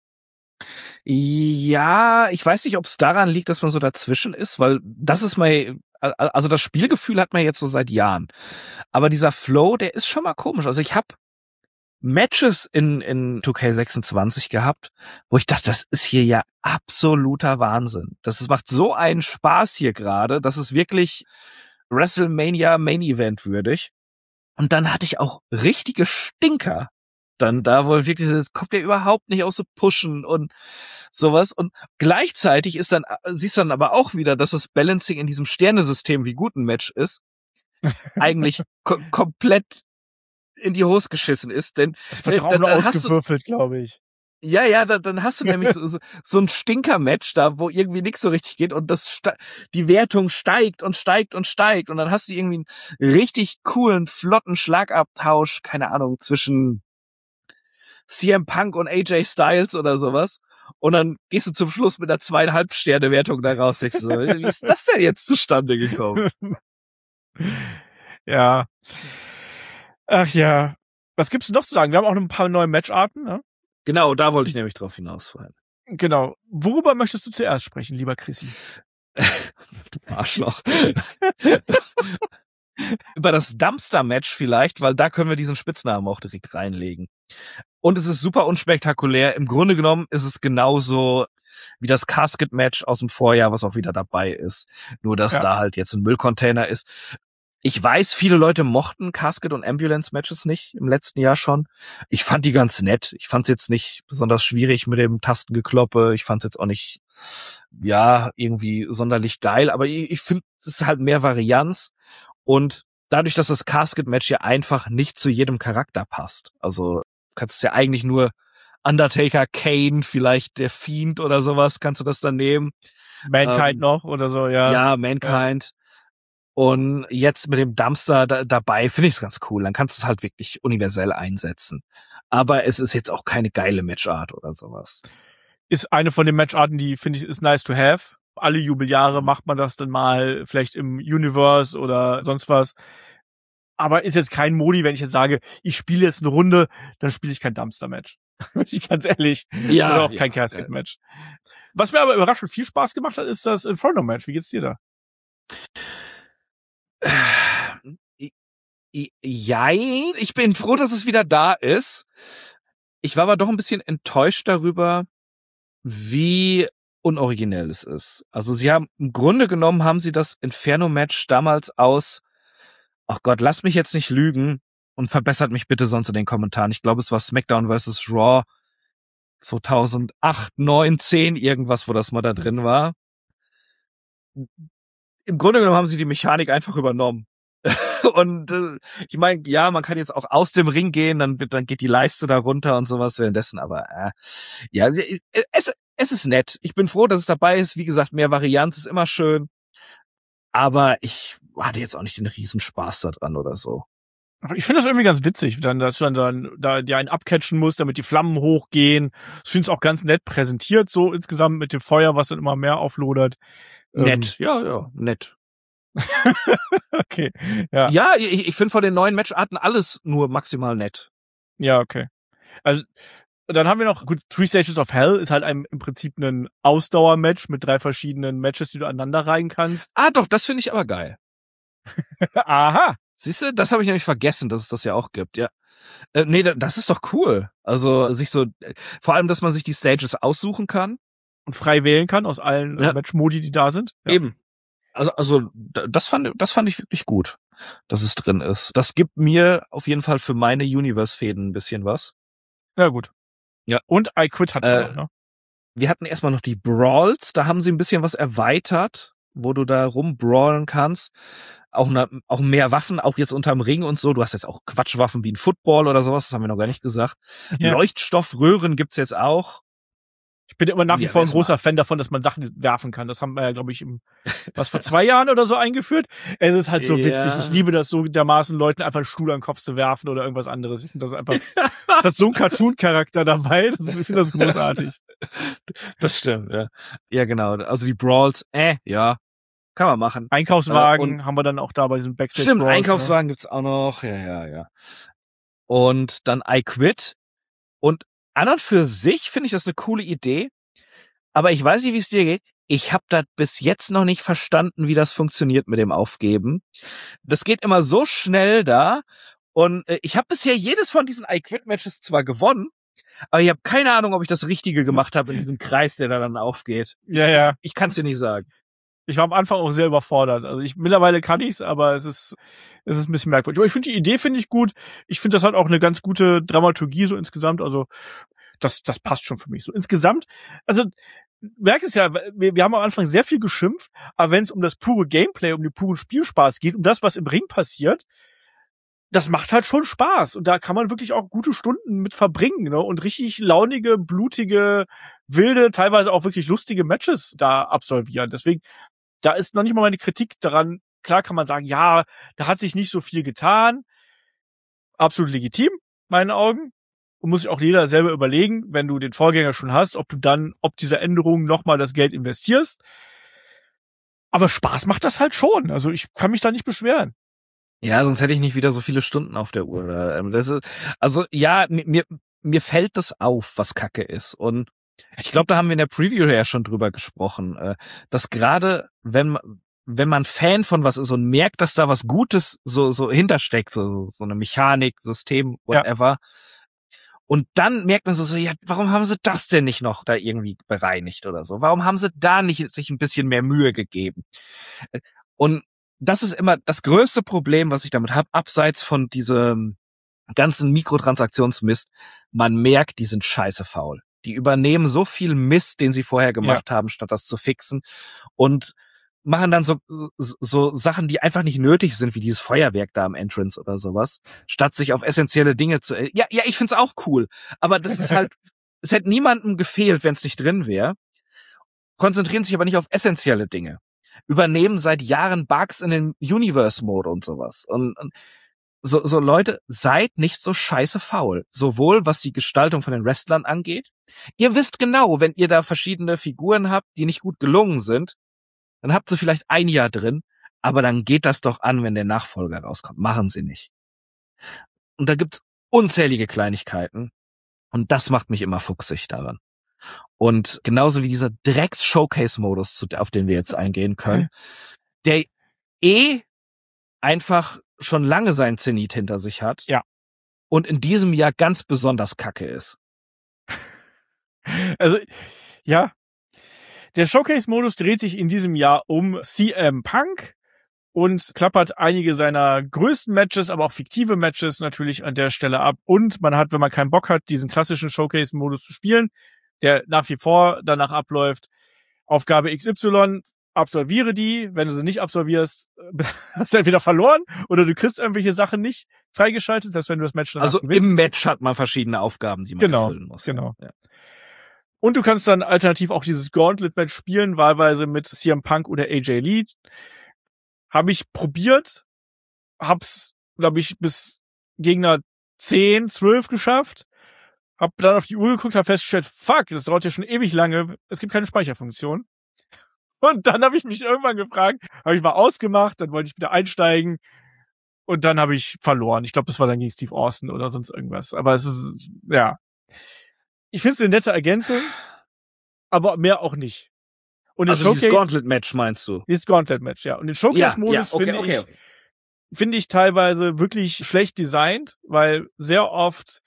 Ja, ich weiß nicht, ob es daran liegt, dass man so dazwischen ist, weil das ist also das Spielgefühl hat man jetzt so seit Jahren. Aber dieser Flow, der ist schon mal komisch. Also ich habe Matches in 2K26 gehabt, wo ich dachte, das ist hier ja absoluter Wahnsinn. Macht so einen Spaß hier gerade, das ist wirklich WrestleMania Main Event würdig. Und dann hatte ich auch richtige Stinker. Dann da wohl wirklich, das kommt ja überhaupt nicht aus so Pushen und sowas. Und gleichzeitig siehst du dann aber auch wieder, dass das Balancing in diesem Sternesystem, wie gut ein Match ist, eigentlich komplett in die Hose geschissen ist, denn das wird auch nur ausgewürfelt, glaube ich. Ja, dann hast du nämlich so ein Stinker-Match da, wo irgendwie nichts so richtig geht und die Wertung steigt und steigt und steigt und dann hast du irgendwie einen richtig coolen, flotten Schlagabtausch, keine Ahnung, zwischen CM Punk und AJ Styles oder sowas und dann gehst du zum Schluss mit einer 2,5 Sterne Wertung da raus, denkst du so, wie ist das denn jetzt zustande gekommen? Ja. Ach ja. Was gibt's noch zu sagen? Wir haben auch noch ein paar neue Matcharten, ne? Genau, da wollte ich nämlich drauf hinaus vorhin. Genau. Worüber möchtest du zuerst sprechen, lieber Chrissy? Du Arschloch. Über das Dumpster-Match vielleicht, weil da können wir diesen Spitznamen auch direkt reinlegen. Und es ist super unspektakulär. Im Grunde genommen ist es genauso wie das Casket-Match aus dem Vorjahr, was auch wieder dabei ist. Nur, dass da halt jetzt ein Müllcontainer ist. Ich weiß, viele Leute mochten Casket- und Ambulance-Matches nicht, im letzten Jahr schon. Ich fand die ganz nett. Ich fand es jetzt nicht besonders schwierig mit dem Tastengekloppe. Ich fand es jetzt auch nicht, irgendwie sonderlich geil. Aber ich finde, es ist halt mehr Varianz. Und dadurch, dass das Casket-Match ja einfach nicht zu jedem Charakter passt. Also kannst es ja eigentlich nur Undertaker, Kane, vielleicht der Fiend oder sowas, kannst du das dann nehmen. Mankind noch oder so, ja. Ja, Mankind. Ja. Und jetzt mit dem Dumpster dabei finde ich es ganz cool. Dann kannst du es halt wirklich universell einsetzen. Aber es ist jetzt auch keine geile Matchart oder sowas. Ist eine von den Matcharten, die, finde ich, ist nice to have. Alle Jubeljahre macht man das dann mal, vielleicht im Universe oder sonst was. Aber ist jetzt kein Modi, wenn ich jetzt sage, ich spiele jetzt eine Runde, dann spiele ich kein Dumpster-Match. Bin ich ganz ehrlich. Ja. Oder auch kein Casket-Match. Was mir aber überraschend viel Spaß gemacht hat, ist das Inferno-Match. Wie geht's dir da? Jein, ich bin froh, dass es wieder da ist. Ich war aber doch ein bisschen enttäuscht darüber, wie unoriginell es ist. Also im Grunde genommen haben sie das Inferno-Match damals oh Gott, lass mich jetzt nicht lügen, Und verbessert mich bitte sonst in den Kommentaren. Ich glaube, es war SmackDown vs. Raw 2008, 9, 10, irgendwas, wo das mal da drin war. Im Grunde genommen haben sie die Mechanik einfach übernommen. Und ich meine, ja, man kann jetzt auch aus dem Ring gehen, dann geht die Leiste da runter und sowas währenddessen, aber ja, es ist nett. Ich bin froh, dass es dabei ist. Wie gesagt, mehr Varianz ist immer schön. Aber ich hatte jetzt auch nicht den Riesenspaß da dran oder so. Ich finde das irgendwie ganz witzig, dass du dann da dir einen abcatchen musst, damit die Flammen hochgehen. Ich finde es auch ganz nett präsentiert, so insgesamt mit dem Feuer, was dann immer mehr auflodert. Nett, ja, nett. Okay, ja. Ja, ich finde von den neuen Matcharten alles nur maximal nett. Ja, okay. Also, dann haben wir noch, gut, 3 Stages of Hell ist halt im Prinzip ein Ausdauermatch mit 3 verschiedenen Matches, die du aneinander reihen kannst. Doch, das finde ich aber geil. Aha. Siehst du, das habe ich nämlich vergessen, dass es das ja auch gibt, ja. Nee, das ist doch cool. Also vor allem, dass man sich die Stages aussuchen kann. Und frei wählen kann aus allen Match-Modi, die da sind. Ja. Eben. Also das fand ich wirklich gut, dass es drin ist. Das gibt mir auf jeden Fall für meine Universe-Fäden ein bisschen was. Ja, gut. Ja. Und I Quit hatten wir noch, ne? Wir hatten erstmal noch die Brawls, da haben sie ein bisschen was erweitert, wo du da rumbrawlen kannst. Auch mehr Waffen, auch jetzt unterm Ring und so. Du hast jetzt auch Quatschwaffen wie ein Football oder sowas, das haben wir noch gar nicht gesagt. Ja. Leuchtstoffröhren gibt's jetzt auch. Ich bin immer nach wie vor ein großer Fan davon, dass man Sachen werfen kann. Das haben wir ja, glaube ich, vor 2 Jahren oder so eingeführt. Es ist halt so witzig. Ich liebe das so dermaßen, Leuten einfach einen Stuhl an den Kopf zu werfen oder irgendwas anderes. Ich finde das einfach, das hat so einen Cartoon-Charakter dabei. Ich finde das großartig. Das stimmt, ja. Ja, genau. Also die Brawls, ja, kann man machen. Einkaufswagen haben wir dann auch da bei diesem Backstage. Stimmt, Brawls, Einkaufswagen gibt's auch noch. Ja. Und dann I Quit. Und an und für sich finde ich das eine coole Idee, aber ich weiß nicht, wie es dir geht. Ich habe das bis jetzt noch nicht verstanden, wie das funktioniert mit dem Aufgeben. Das geht immer so schnell da und ich habe bisher jedes von diesen I-Quit-Matches zwar gewonnen, aber ich habe keine Ahnung, ob ich das Richtige gemacht habe in diesem Kreis, der da dann aufgeht. Ja. Ich kann es dir nicht sagen. Ich war am Anfang auch sehr überfordert. Also mittlerweile kann ich's, aber es ist ein bisschen merkwürdig. Aber ich finde die Idee ich gut. Ich finde, das hat auch eine ganz gute Dramaturgie so insgesamt. Also das passt schon für mich so insgesamt. Also merkst es ja, wir haben am Anfang sehr viel geschimpft, aber wenn es um das pure Gameplay, um den puren Spielspaß geht, um das, was im Ring passiert, das macht halt schon Spaß. Und da kann man wirklich auch gute Stunden mit verbringen, ne? Und richtig launige, blutige, wilde, teilweise auch wirklich lustige Matches da absolvieren. Deswegen, da ist noch nicht mal meine Kritik daran. Klar kann man sagen, ja, da hat sich nicht so viel getan. Absolut legitim, meinen Augen. Und muss sich auch jeder selber überlegen, wenn du den Vorgänger schon hast, ob diese Änderung nochmal das Geld investierst. Aber Spaß macht das halt schon. Also ich kann mich da nicht beschweren. Ja, sonst hätte ich nicht wieder so viele Stunden auf der Uhr. Mir fällt das auf, was Kacke ist. Und ich glaube, da haben wir in der Preview ja schon drüber gesprochen, dass gerade wenn man Fan von was ist und merkt, dass da was Gutes so hintersteckt, so eine Mechanik, System, whatever. Ja. Und dann merkt man so, ja, warum haben sie das denn nicht noch da irgendwie bereinigt oder so? Warum haben sie da nicht sich ein bisschen mehr Mühe gegeben? Und das ist immer das größte Problem, was ich damit habe, abseits von diesem ganzen Mikrotransaktionsmist. Man merkt, die sind scheiße faul. Die übernehmen so viel Mist, den sie vorher gemacht haben, statt das zu fixen. Und machen dann so Sachen, die einfach nicht nötig sind, wie dieses Feuerwerk da am Entrance oder sowas, statt sich auf essentielle Dinge zu... Ja, ich find's auch cool, aber das ist halt... Es hätte niemandem gefehlt, wenn es nicht drin wäre. Konzentrieren sich aber nicht auf essentielle Dinge. Übernehmen seit Jahren Bugs in den Universe-Mode und sowas. Und so Leute, seid nicht so scheiße faul. Sowohl was die Gestaltung von den Wrestlern angeht. Ihr wisst genau, wenn ihr da verschiedene Figuren habt, die nicht gut gelungen sind, dann habt ihr vielleicht ein Jahr drin, aber dann geht das doch an, wenn der Nachfolger rauskommt. Machen sie nicht. Und da gibt's unzählige Kleinigkeiten. Und das macht mich immer fuchsig daran. Und genauso wie dieser Drecks-Showcase-Modus, auf den wir jetzt eingehen können, der einfach schon lange seinen Zenit hinter sich hat. Ja. Und in diesem Jahr ganz besonders kacke ist. Also, ja. Der Showcase-Modus dreht sich in diesem Jahr um CM Punk und klappert einige seiner größten Matches, aber auch fiktive Matches natürlich an der Stelle ab. Und man hat, wenn man keinen Bock hat, diesen klassischen Showcase-Modus zu spielen, der nach wie vor danach abläuft, Aufgabe XY, absolviere die. Wenn du sie nicht absolvierst, hast du entweder verloren oder du kriegst irgendwelche Sachen nicht freigeschaltet, selbst wenn du das Match danach Also gewinnst. Im Match hat man verschiedene Aufgaben, die man erfüllen muss. Genau. Ja. Und du kannst dann alternativ auch dieses Gauntlet-Match spielen, wahlweise mit CM Punk oder AJ Lee. Habe ich probiert, hab's, glaube ich, bis Gegner 10, 12 geschafft. Hab dann auf die Uhr geguckt, hab festgestellt, fuck, das dauert ja schon ewig lange, es gibt keine Speicherfunktion. Und dann habe ich mich irgendwann gefragt, habe ich mal ausgemacht, dann wollte ich wieder einsteigen und dann habe ich verloren. Ich glaube, das war dann gegen Steve Austin oder sonst irgendwas. Aber es ist, ja. Ich finde es eine nette Ergänzung, aber mehr auch nicht. Und also dieses Gauntlet-Match meinst du? Dieses Gauntlet-Match, ja. Und den Showcase-Modus finde ich teilweise wirklich schlecht designt, weil sehr oft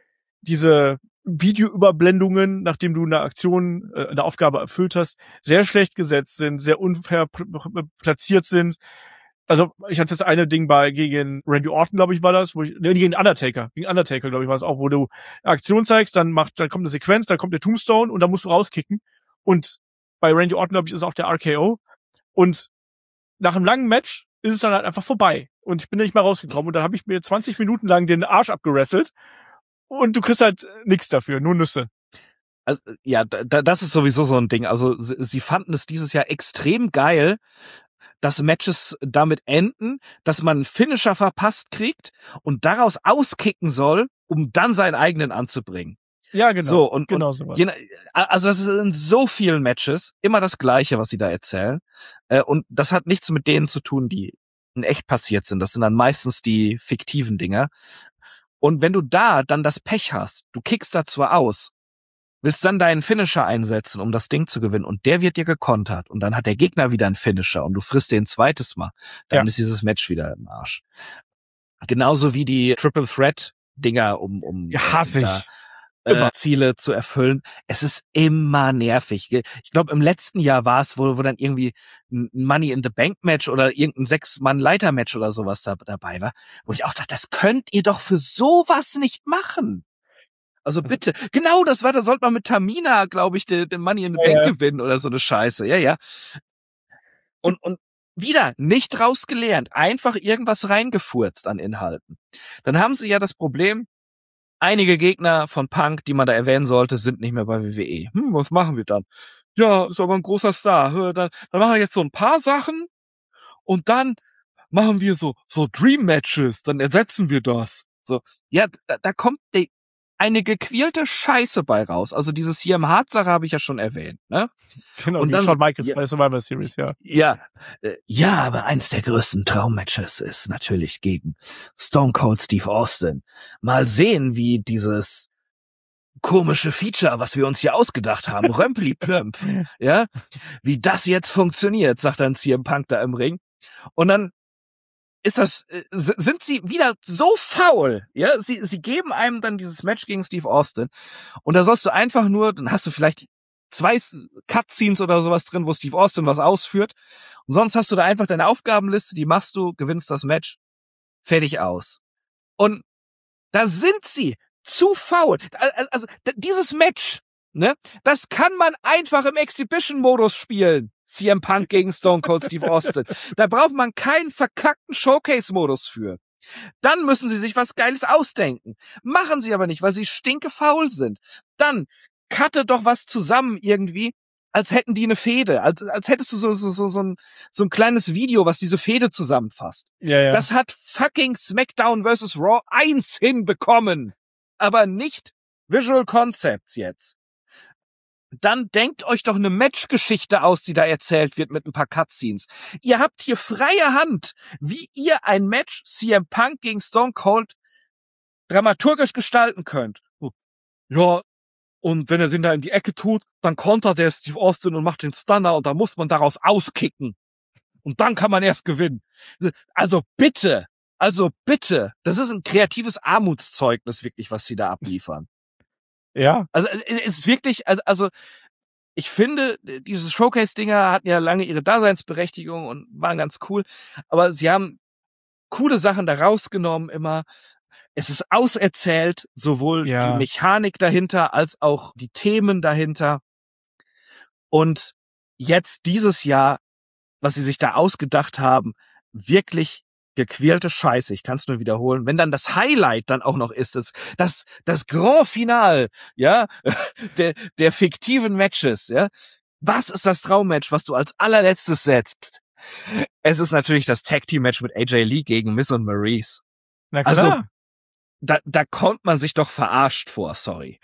diese Videoüberblendungen, nachdem du eine Aktion, eine Aufgabe erfüllt hast, sehr schlecht gesetzt sind, sehr unfair platziert sind. Also ich hatte jetzt eine Ding gegen Randy Orton, glaube ich, war das, gegen Undertaker. Gegen Undertaker, glaube ich, war es auch, wo du eine Aktion zeigst, dann kommt eine Sequenz, dann kommt der Tombstone und dann musst du rauskicken. Und bei Randy Orton, glaube ich, ist auch der RKO. Und nach einem langen Match ist es dann halt einfach vorbei. Und ich bin nicht mehr rausgekommen. Und dann habe ich mir 20 Minuten lang den Arsch abgerasselt. Und du kriegst halt nichts dafür, nur Nüsse. Also, ja, das ist sowieso so ein Ding. Also sie fanden es dieses Jahr extrem geil, dass Matches damit enden, dass man einen Finisher verpasst kriegt und daraus auskicken soll, um dann seinen eigenen anzubringen. Ja, genau. So, und genau sowas. Also das ist in so vielen Matches immer das Gleiche, was sie da erzählen. Und das hat nichts mit denen zu tun, die in echt passiert sind. Das sind dann meistens die fiktiven Dinger. Und wenn du da dann das Pech hast, du kickst da zwar aus, willst dann deinen Finisher einsetzen, um das Ding zu gewinnen, und der wird dir gekontert, und dann hat der Gegner wieder einen Finisher und du frisst den ein zweites Mal, dann ist dieses Match wieder im Arsch. Genauso wie die Triple Threat Dinger, um hasse ich. Ziele zu erfüllen. Es ist immer nervig. Ich glaube, im letzten Jahr war es, wo dann irgendwie ein Money in the Bank Match oder irgendein 6-Mann-Leiter-Match oder sowas dabei war, wo ich auch dachte, das könnt ihr doch für sowas nicht machen. Also bitte. Genau, da sollte man mit Tamina, glaube ich, den Money in the Bank gewinnen oder so eine Scheiße. Ja. Und wieder nicht rausgelernt. Einfach irgendwas reingefurzt an Inhalten. Dann haben sie ja das Problem, einige Gegner von Punk, die man da erwähnen sollte, sind nicht mehr bei WWE. Was machen wir dann? Ja, ist aber ein großer Star. Dann machen wir jetzt so ein paar Sachen und dann machen wir so Dream Matches. Dann ersetzen wir das. So, ja, da kommt eine gequälte Scheiße bei raus. Also dieses hier im Hart-Sache habe ich ja schon erwähnt, ne? Genau, und dann Shawn Michaels bei Survivor Series, ja. Ja, aber eins der größten Traummatches ist natürlich gegen Stone Cold Steve Austin. Mal sehen, wie dieses komische Feature, was wir uns hier ausgedacht haben, Römpli-Plömp, ja, wie das jetzt funktioniert, sagt dann CM Punk da im Ring. Und dann sind sie wieder so faul, ja? Sie geben einem dann dieses Match gegen Steve Austin und da sollst du einfach nur, dann hast du vielleicht 2 Cutscenes oder sowas drin, wo Steve Austin was ausführt, und sonst hast du da einfach deine Aufgabenliste, die machst du, gewinnst das Match, fertig aus. Und da sind sie zu faul. Also dieses Match, ne, das kann man einfach im Exhibition-Modus spielen. CM Punk gegen Stone Cold Steve Austin. Da braucht man keinen verkackten Showcase-Modus für. Dann müssen sie sich was Geiles ausdenken. Machen sie aber nicht, weil sie stinkefaul sind. Dann cutte doch was zusammen irgendwie, als hätten die eine Fehde. Als hättest du so ein kleines Video, was diese Fehde zusammenfasst. Ja. Das hat fucking SmackDown vs. Raw 1 hinbekommen. Aber nicht Visual Concepts jetzt. Dann denkt euch doch eine Matchgeschichte aus, die da erzählt wird mit ein paar Cutscenes. Ihr habt hier freie Hand, wie ihr ein Match CM Punk gegen Stone Cold dramaturgisch gestalten könnt. Ja, und wenn er den da in die Ecke tut, dann kontert der Steve Austin und macht den Stunner und da muss man daraus auskicken. Und dann kann man erst gewinnen. Also bitte, das ist ein kreatives Armutszeugnis wirklich, was sie da abliefern. Ja. Also es ist wirklich, also ich finde, diese Showcase-Dinger hatten ja lange ihre Daseinsberechtigung und waren ganz cool, aber sie haben coole Sachen da rausgenommen immer. Es ist auserzählt, sowohl die Mechanik dahinter als auch die Themen dahinter. Und jetzt dieses Jahr, was sie sich da ausgedacht haben, wirklich gequälte Scheiße. Ich kann es nur wiederholen. Wenn dann das Highlight dann auch noch ist, das Grand Finale, ja, der fiktiven Matches, ja. Was ist das Traummatch, was du als allerletztes setzt? Es ist natürlich das Tag-Team-Match mit AJ Lee gegen Miz und Maurice. Na klar. Also, da kommt man sich doch verarscht vor, sorry.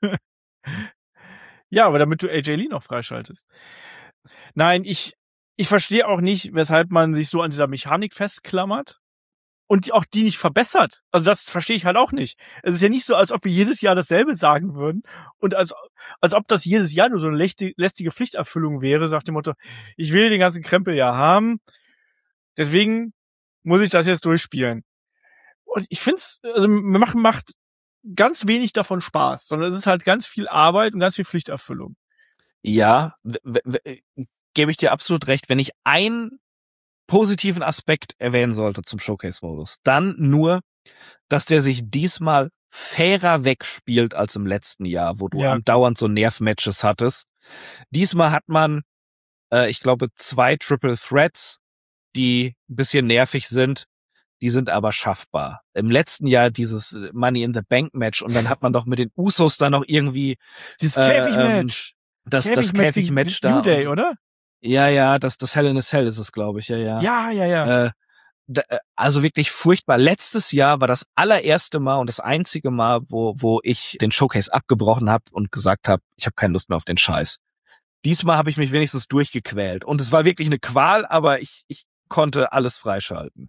Ja, aber damit du AJ Lee noch freischaltest. Nein, ich verstehe auch nicht, weshalb man sich so an dieser Mechanik festklammert und auch die nicht verbessert. Also das verstehe ich halt auch nicht. Es ist ja nicht so, als ob wir jedes Jahr dasselbe sagen würden und als ob das jedes Jahr nur so eine lästige Pflichterfüllung wäre, sagt dem Motto, ich will den ganzen Krempel ja haben, deswegen muss ich das jetzt durchspielen. Und ich find's, also macht ganz wenig davon Spaß, sondern es ist halt ganz viel Arbeit und ganz viel Pflichterfüllung. Ja, gebe ich dir absolut recht. Wenn ich einen positiven Aspekt erwähnen sollte zum Showcase-Modus, dann nur, dass der sich diesmal fairer wegspielt als im letzten Jahr, wo du andauernd so Nerv-Matches hattest. Diesmal hat man, ich glaube, 2 Triple Threats, die ein bisschen nervig sind. Die sind aber schaffbar. Im letzten Jahr dieses Money in the Bank Match und dann hat man doch mit den Usos dann noch irgendwie dieses Käfig-Match. Das Käfig-Match da. New Day, oder? Ja, das Hell in a Cell ist es, glaube ich, ja. Ja. Also wirklich furchtbar. Letztes Jahr war das allererste Mal und das einzige Mal, wo ich den Showcase abgebrochen habe und gesagt habe, ich habe keine Lust mehr auf den Scheiß. Diesmal habe ich mich wenigstens durchgequält und es war wirklich eine Qual, aber ich konnte alles freischalten.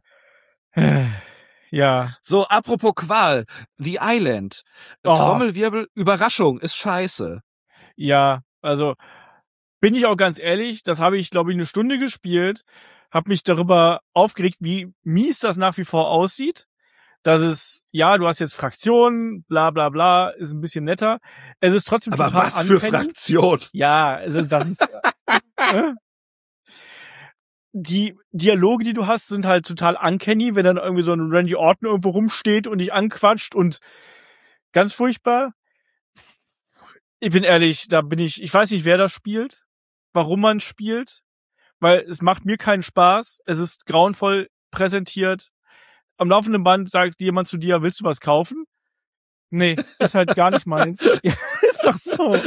Ja. So, apropos Qual, The Island. Trommelwirbel, Überraschung, ist scheiße. Ja, also bin ich auch ganz ehrlich, das habe ich, glaube ich, 1 Stunde gespielt, habe mich darüber aufgeregt, wie mies das nach wie vor aussieht. Das ist, ja, du hast jetzt Fraktionen, bla bla bla, ist ein bisschen netter. Es ist trotzdem aber total was für Fraktion? Ja, also das ist... Die Dialoge, die du hast, sind halt total uncanny, wenn dann irgendwie so ein Randy Orton irgendwo rumsteht und dich anquatscht und ganz furchtbar. Ich bin ehrlich, ich weiß nicht, wer das spielt, warum man spielt, weil es macht mir keinen Spaß, es ist grauenvoll präsentiert. Am laufenden Band sagt jemand zu dir, willst du was kaufen? Nee, ist halt gar nicht meins. Ist doch so.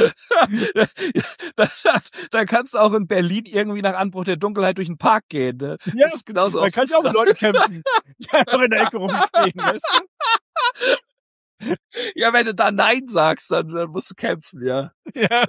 Da kannst du auch in Berlin irgendwie nach Anbruch der Dunkelheit durch den Park gehen. Ne? Ja, das ist genauso. Da kann ich auch mit Leuten kämpfen, die einfach in der Ecke rumstehen, weißt du? Ja, wenn du da Nein sagst, dann musst du kämpfen, ja. Ja.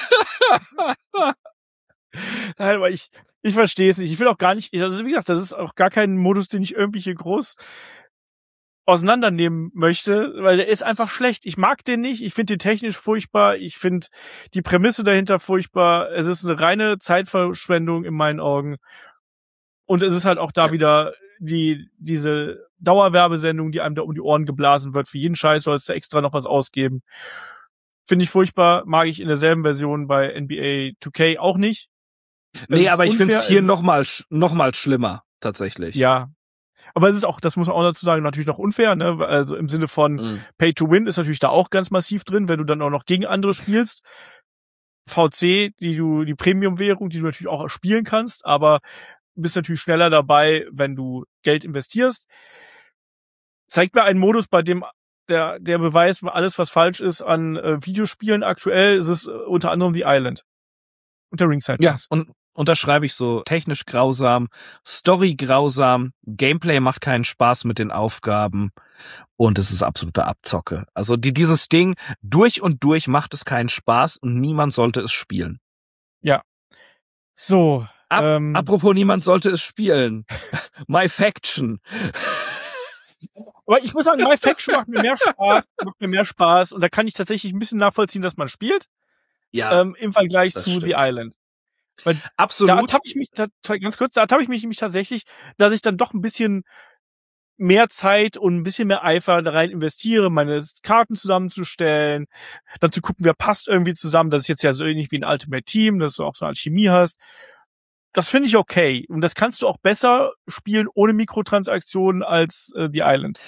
Nein, aber ich verstehe es nicht. Ich will auch gar nicht, also wie gesagt, das ist auch gar kein Modus, den ich irgendwie hier groß auseinandernehmen möchte, weil der ist einfach schlecht. Ich mag den nicht, ich finde den technisch furchtbar, ich finde die Prämisse dahinter furchtbar. Es ist eine reine Zeitverschwendung in meinen Augen. Und es ist halt auch da wieder diese Dauerwerbesendung, die einem da um die Ohren geblasen wird. Für jeden Scheiß sollst du extra noch was ausgeben. Finde ich furchtbar, mag ich in derselben Version bei NBA 2K auch nicht. Nee, aber ich finde es hier noch mal schlimmer, tatsächlich. Ja. Aber es ist auch, das muss man auch dazu sagen, natürlich noch unfair, ne? Also im Sinne von Pay to Win ist natürlich da auch ganz massiv drin, wenn du dann auch noch gegen andere spielst. VC, die Premium-Währung, die du natürlich auch spielen kannst, aber bist natürlich schneller dabei, wenn du Geld investierst. Zeigt mir einen Modus, bei dem der beweist, alles, was falsch ist an Videospielen aktuell, ist es unter anderem The Island. Und der Ringside Pass. Ja, und unterschreibe ich so, technisch grausam, Story grausam, Gameplay macht keinen Spaß mit den Aufgaben und es ist absolute Abzocke. Also dieses Ding, durch und durch macht es keinen Spaß und niemand sollte es spielen. Ja. So. Apropos niemand sollte es spielen. My Faction. Aber ich muss sagen, My Faction macht mir mehr Spaß und da kann ich tatsächlich ein bisschen nachvollziehen, dass man spielt. Ja. Im Vergleich zu stimmt. The Island. Weil absolut. Da tappe ich mich tatsächlich, dass ich dann doch ein bisschen mehr Zeit und ein bisschen mehr Eifer da rein investiere, meine Karten zusammenzustellen, dann zu gucken, wer passt irgendwie zusammen. Das ist jetzt ja so ähnlich wie ein Ultimate Team, dass du auch so eine Alchemie hast. Das finde ich okay. Und das kannst du auch besser spielen ohne Mikrotransaktionen als The Island.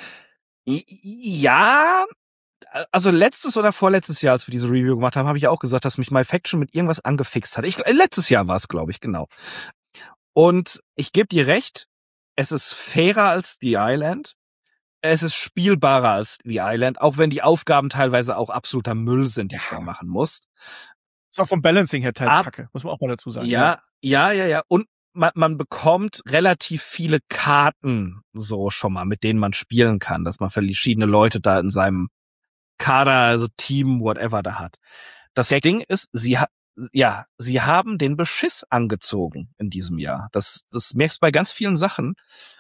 Ja, also letztes oder vorletztes Jahr, als wir diese Review gemacht haben, habe ich ja auch gesagt, dass mich My Faction mit irgendwas angefixt hat. Letztes Jahr war es, glaube ich, genau. Und ich gebe dir recht, es ist fairer als The Island. Es ist spielbarer als The Island, auch wenn die Aufgaben teilweise auch absoluter Müll sind, die du da machen musst. Ist auch vom Balancing her teils kacke, muss man auch mal dazu sagen. Ja. Und man bekommt relativ viele Karten so schon mal, mit denen man spielen kann, dass man verschiedene Leute da in seinem Kader, also Team, whatever da hat. Das Ding ist, sie haben den Beschiss angezogen in diesem Jahr. Das merkst du bei ganz vielen Sachen,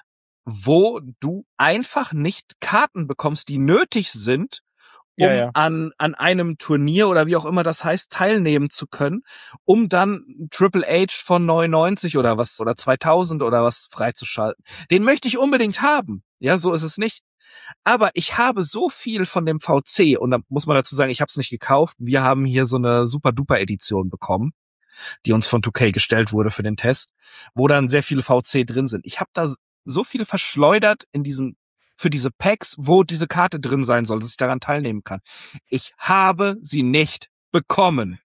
wo du einfach nicht Karten bekommst, die nötig sind, um an einem Turnier oder wie auch immer das heißt, teilnehmen zu können, um dann Triple H von 99 oder was, oder 2000 oder was freizuschalten. Den möchte ich unbedingt haben. Ja, so ist es nicht. Aber ich habe so viel von dem VC, und da muss man dazu sagen, ich habe es nicht gekauft. Wir haben hier so eine Super-Duper-Edition bekommen, die uns von 2K gestellt wurde für den Test, wo dann sehr viele VC drin sind. Ich habe da so viel verschleudert für diese Packs, wo diese Karte drin sein soll, dass ich daran teilnehmen kann. Ich habe sie nicht bekommen.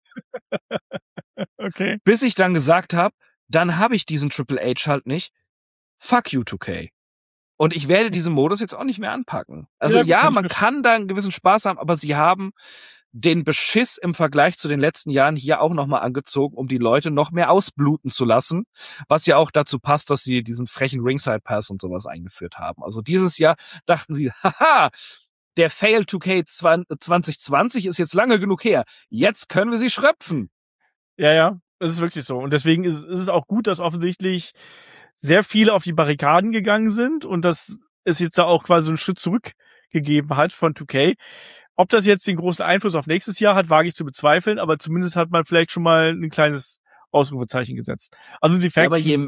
Okay. Bis ich dann gesagt habe, dann habe ich diesen Triple H halt nicht. Fuck you, 2K. Und ich werde diesen Modus jetzt auch nicht mehr anpacken. Also ja, man kann da einen gewissen Spaß haben, aber sie haben den Beschiss im Vergleich zu den letzten Jahren hier auch nochmal angezogen, um die Leute noch mehr ausbluten zu lassen, was ja auch dazu passt, dass sie diesen frechen Ringside Pass und sowas eingeführt haben. Also dieses Jahr dachten sie, haha, der Fail 2K 2020 ist jetzt lange genug her. Jetzt können wir sie schröpfen. Ja, es ist wirklich so. Und deswegen ist es auch gut, dass offensichtlich sehr viele auf die Barrikaden gegangen sind und dass es jetzt da auch quasi so einen Schritt zurückgegeben hat von 2K. Ob das jetzt den großen Einfluss auf nächstes Jahr hat, wage ich zu bezweifeln, aber zumindest hat man vielleicht schon mal ein kleines Ausrufezeichen gesetzt. Also die Faction...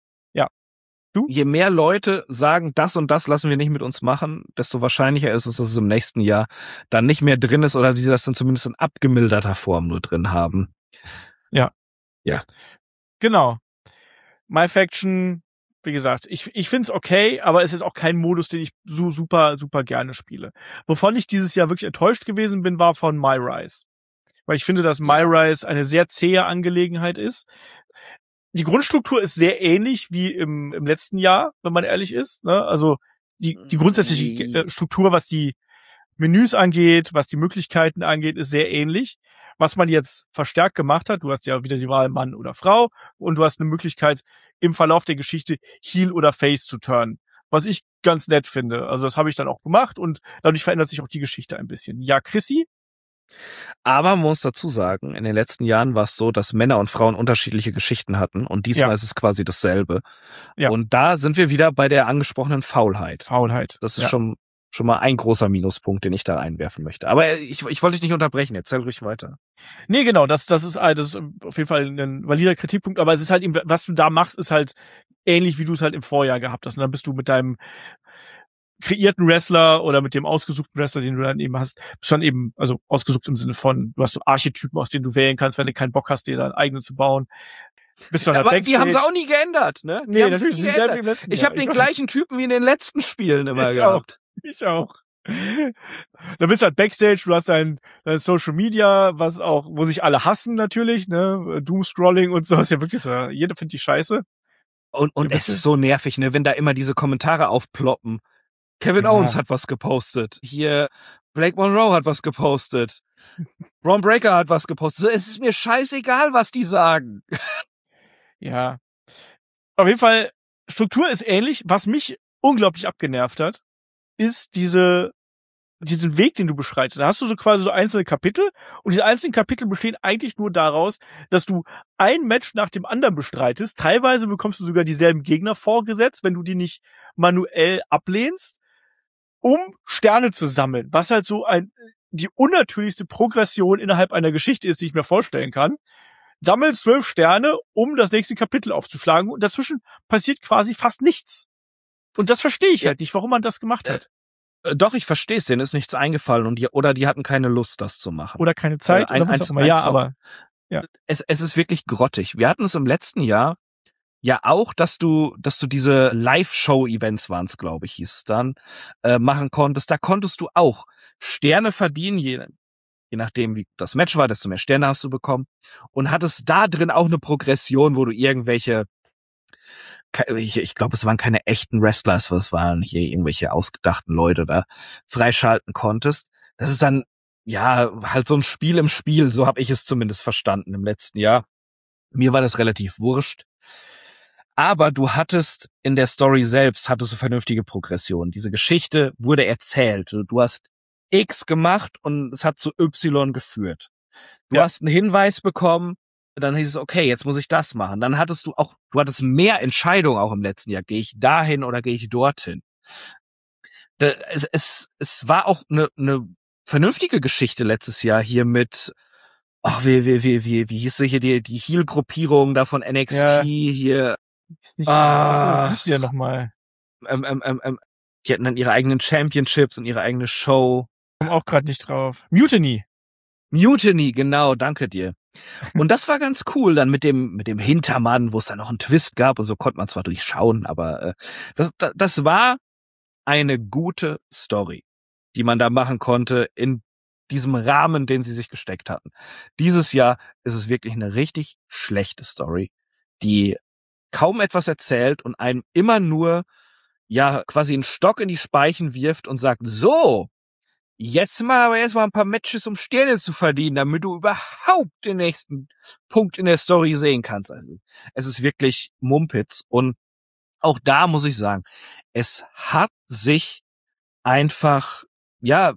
Je mehr Leute sagen, das und das lassen wir nicht mit uns machen, desto wahrscheinlicher ist es, dass es im nächsten Jahr dann nicht mehr drin ist oder die das dann zumindest in abgemilderter Form nur drin haben. Ja. Ja. Genau. My Faction, wie gesagt, ich find's okay, aber es ist auch kein Modus, den ich so super, super gerne spiele. Wovon ich dieses Jahr wirklich enttäuscht gewesen bin, war von My Rise. Weil ich finde, dass My Rise eine sehr zähe Angelegenheit ist. Die Grundstruktur ist sehr ähnlich wie im letzten Jahr, wenn man ehrlich ist. Ne? Also die grundsätzliche Struktur, was die Menüs angeht, was die Möglichkeiten angeht, ist sehr ähnlich. Was man jetzt verstärkt gemacht hat, du hast ja wieder die Wahl Mann oder Frau und du hast eine Möglichkeit, im Verlauf der Geschichte Heel oder Face zu turnen. Was ich ganz nett finde. Also das habe ich dann auch gemacht und dadurch verändert sich auch die Geschichte ein bisschen. Ja, Chrissy? Aber man muss dazu sagen, in den letzten Jahren war es so, dass Männer und Frauen unterschiedliche Geschichten hatten und diesmal ist es quasi dasselbe. Ja. Und da sind wir wieder bei der angesprochenen Faulheit. Das ist schon mal ein großer Minuspunkt, den ich da einwerfen möchte. Aber ich wollte dich nicht unterbrechen, erzähl ruhig weiter. Nee, genau, das ist auf jeden Fall ein valider Kritikpunkt, aber es ist halt eben, was du da machst, ist halt ähnlich, wie du es halt im Vorjahr gehabt hast. Und dann bist du mit deinem kreierten Wrestler oder mit dem ausgesuchten Wrestler, den du dann eben hast, bist dann eben, also ausgesucht im Sinne von, du hast so Archetypen, aus denen du wählen kannst, wenn du keinen Bock hast, dir deinen eigenen zu bauen. Bist dann aber Backstage. Die haben sie auch nie geändert, ne? Nee, natürlich nicht geändert. Ich habe den gleichen Typen wie in den letzten Spielen immer gehabt. Ich auch. Da bist du halt Backstage, du hast dein Social Media, wo sich alle hassen natürlich, ne? Doomscrolling und so, ist ja wirklich so, jeder findet die scheiße. Und es ist so nervig, ne, wenn da immer diese Kommentare aufploppen. Kevin Owens hat was gepostet. Hier, Blake Monroe hat was gepostet. Braun Breaker hat was gepostet. Es ist mir scheißegal, was die sagen. Ja. Auf jeden Fall, Struktur ist ähnlich. Was mich unglaublich abgenervt hat, ist diesen Weg, den du beschreitest. Da hast du so quasi so einzelne Kapitel und diese einzelnen Kapitel bestehen eigentlich nur daraus, dass du ein Match nach dem anderen bestreitest. Teilweise bekommst du sogar dieselben Gegner vorgesetzt, wenn du die nicht manuell ablehnst, um Sterne zu sammeln, was halt so die unnatürlichste Progression innerhalb einer Geschichte ist, die ich mir vorstellen kann. Sammel 12 Sterne, um das nächste Kapitel aufzuschlagen und dazwischen passiert quasi fast nichts. Und das verstehe ich halt nicht, warum man das gemacht hat. Doch, ich verstehe es, denen ist nichts eingefallen und die hatten keine Lust, das zu machen. Oder keine Zeit, oder was auch immer. Ja, aber ja. Es ist wirklich grottig. Wir hatten es im letzten Jahr ja auch, dass du diese Live-Show-Events waren's, glaube ich, hieß es dann, machen konntest. Da konntest du auch Sterne verdienen, je nachdem, wie das Match war, desto mehr Sterne hast du bekommen. Und hattest da drin auch eine Progression, wo du irgendwelche, ich glaube, es waren keine echten Wrestler, es waren hier irgendwelche ausgedachten Leute da freischalten konntest. Das ist dann, ja, halt so ein Spiel im Spiel, so habe ich es zumindest verstanden im letzten Jahr. Mir war das relativ wurscht. Aber du hattest in der Story selbst, hattest du vernünftige Progression. Diese Geschichte wurde erzählt. Du hast X gemacht und es hat zu Y geführt. Du hast einen Hinweis bekommen, dann hieß es, okay, jetzt muss ich das machen. Dann hattest du hattest mehr Entscheidungen auch im letzten Jahr. Gehe ich dahin oder gehe ich dorthin? Es war auch eine vernünftige Geschichte letztes Jahr hier mit, wie hieß sie hier, die Heel-Gruppierung da von NXT hier. Ja, nochmal. Die hatten dann ihre eigenen Championships und ihre eigene Show. Komm auch gerade nicht drauf. Mutiny, genau, danke dir. Und das war ganz cool, dann mit dem Hintermann, wo es dann noch einen Twist gab und so konnte man zwar durchschauen, aber das war eine gute Story, die man da machen konnte in diesem Rahmen, den sie sich gesteckt hatten. Dieses Jahr ist es wirklich eine richtig schlechte Story, die kaum etwas erzählt und einem immer nur, ja, quasi einen Stock in die Speichen wirft und sagt, so, jetzt mal ein paar Matches, um Sterne zu verdienen, damit du überhaupt den nächsten Punkt in der Story sehen kannst. Also, es ist wirklich Mumpitz. Und auch da muss ich sagen, es hat sich einfach, ja,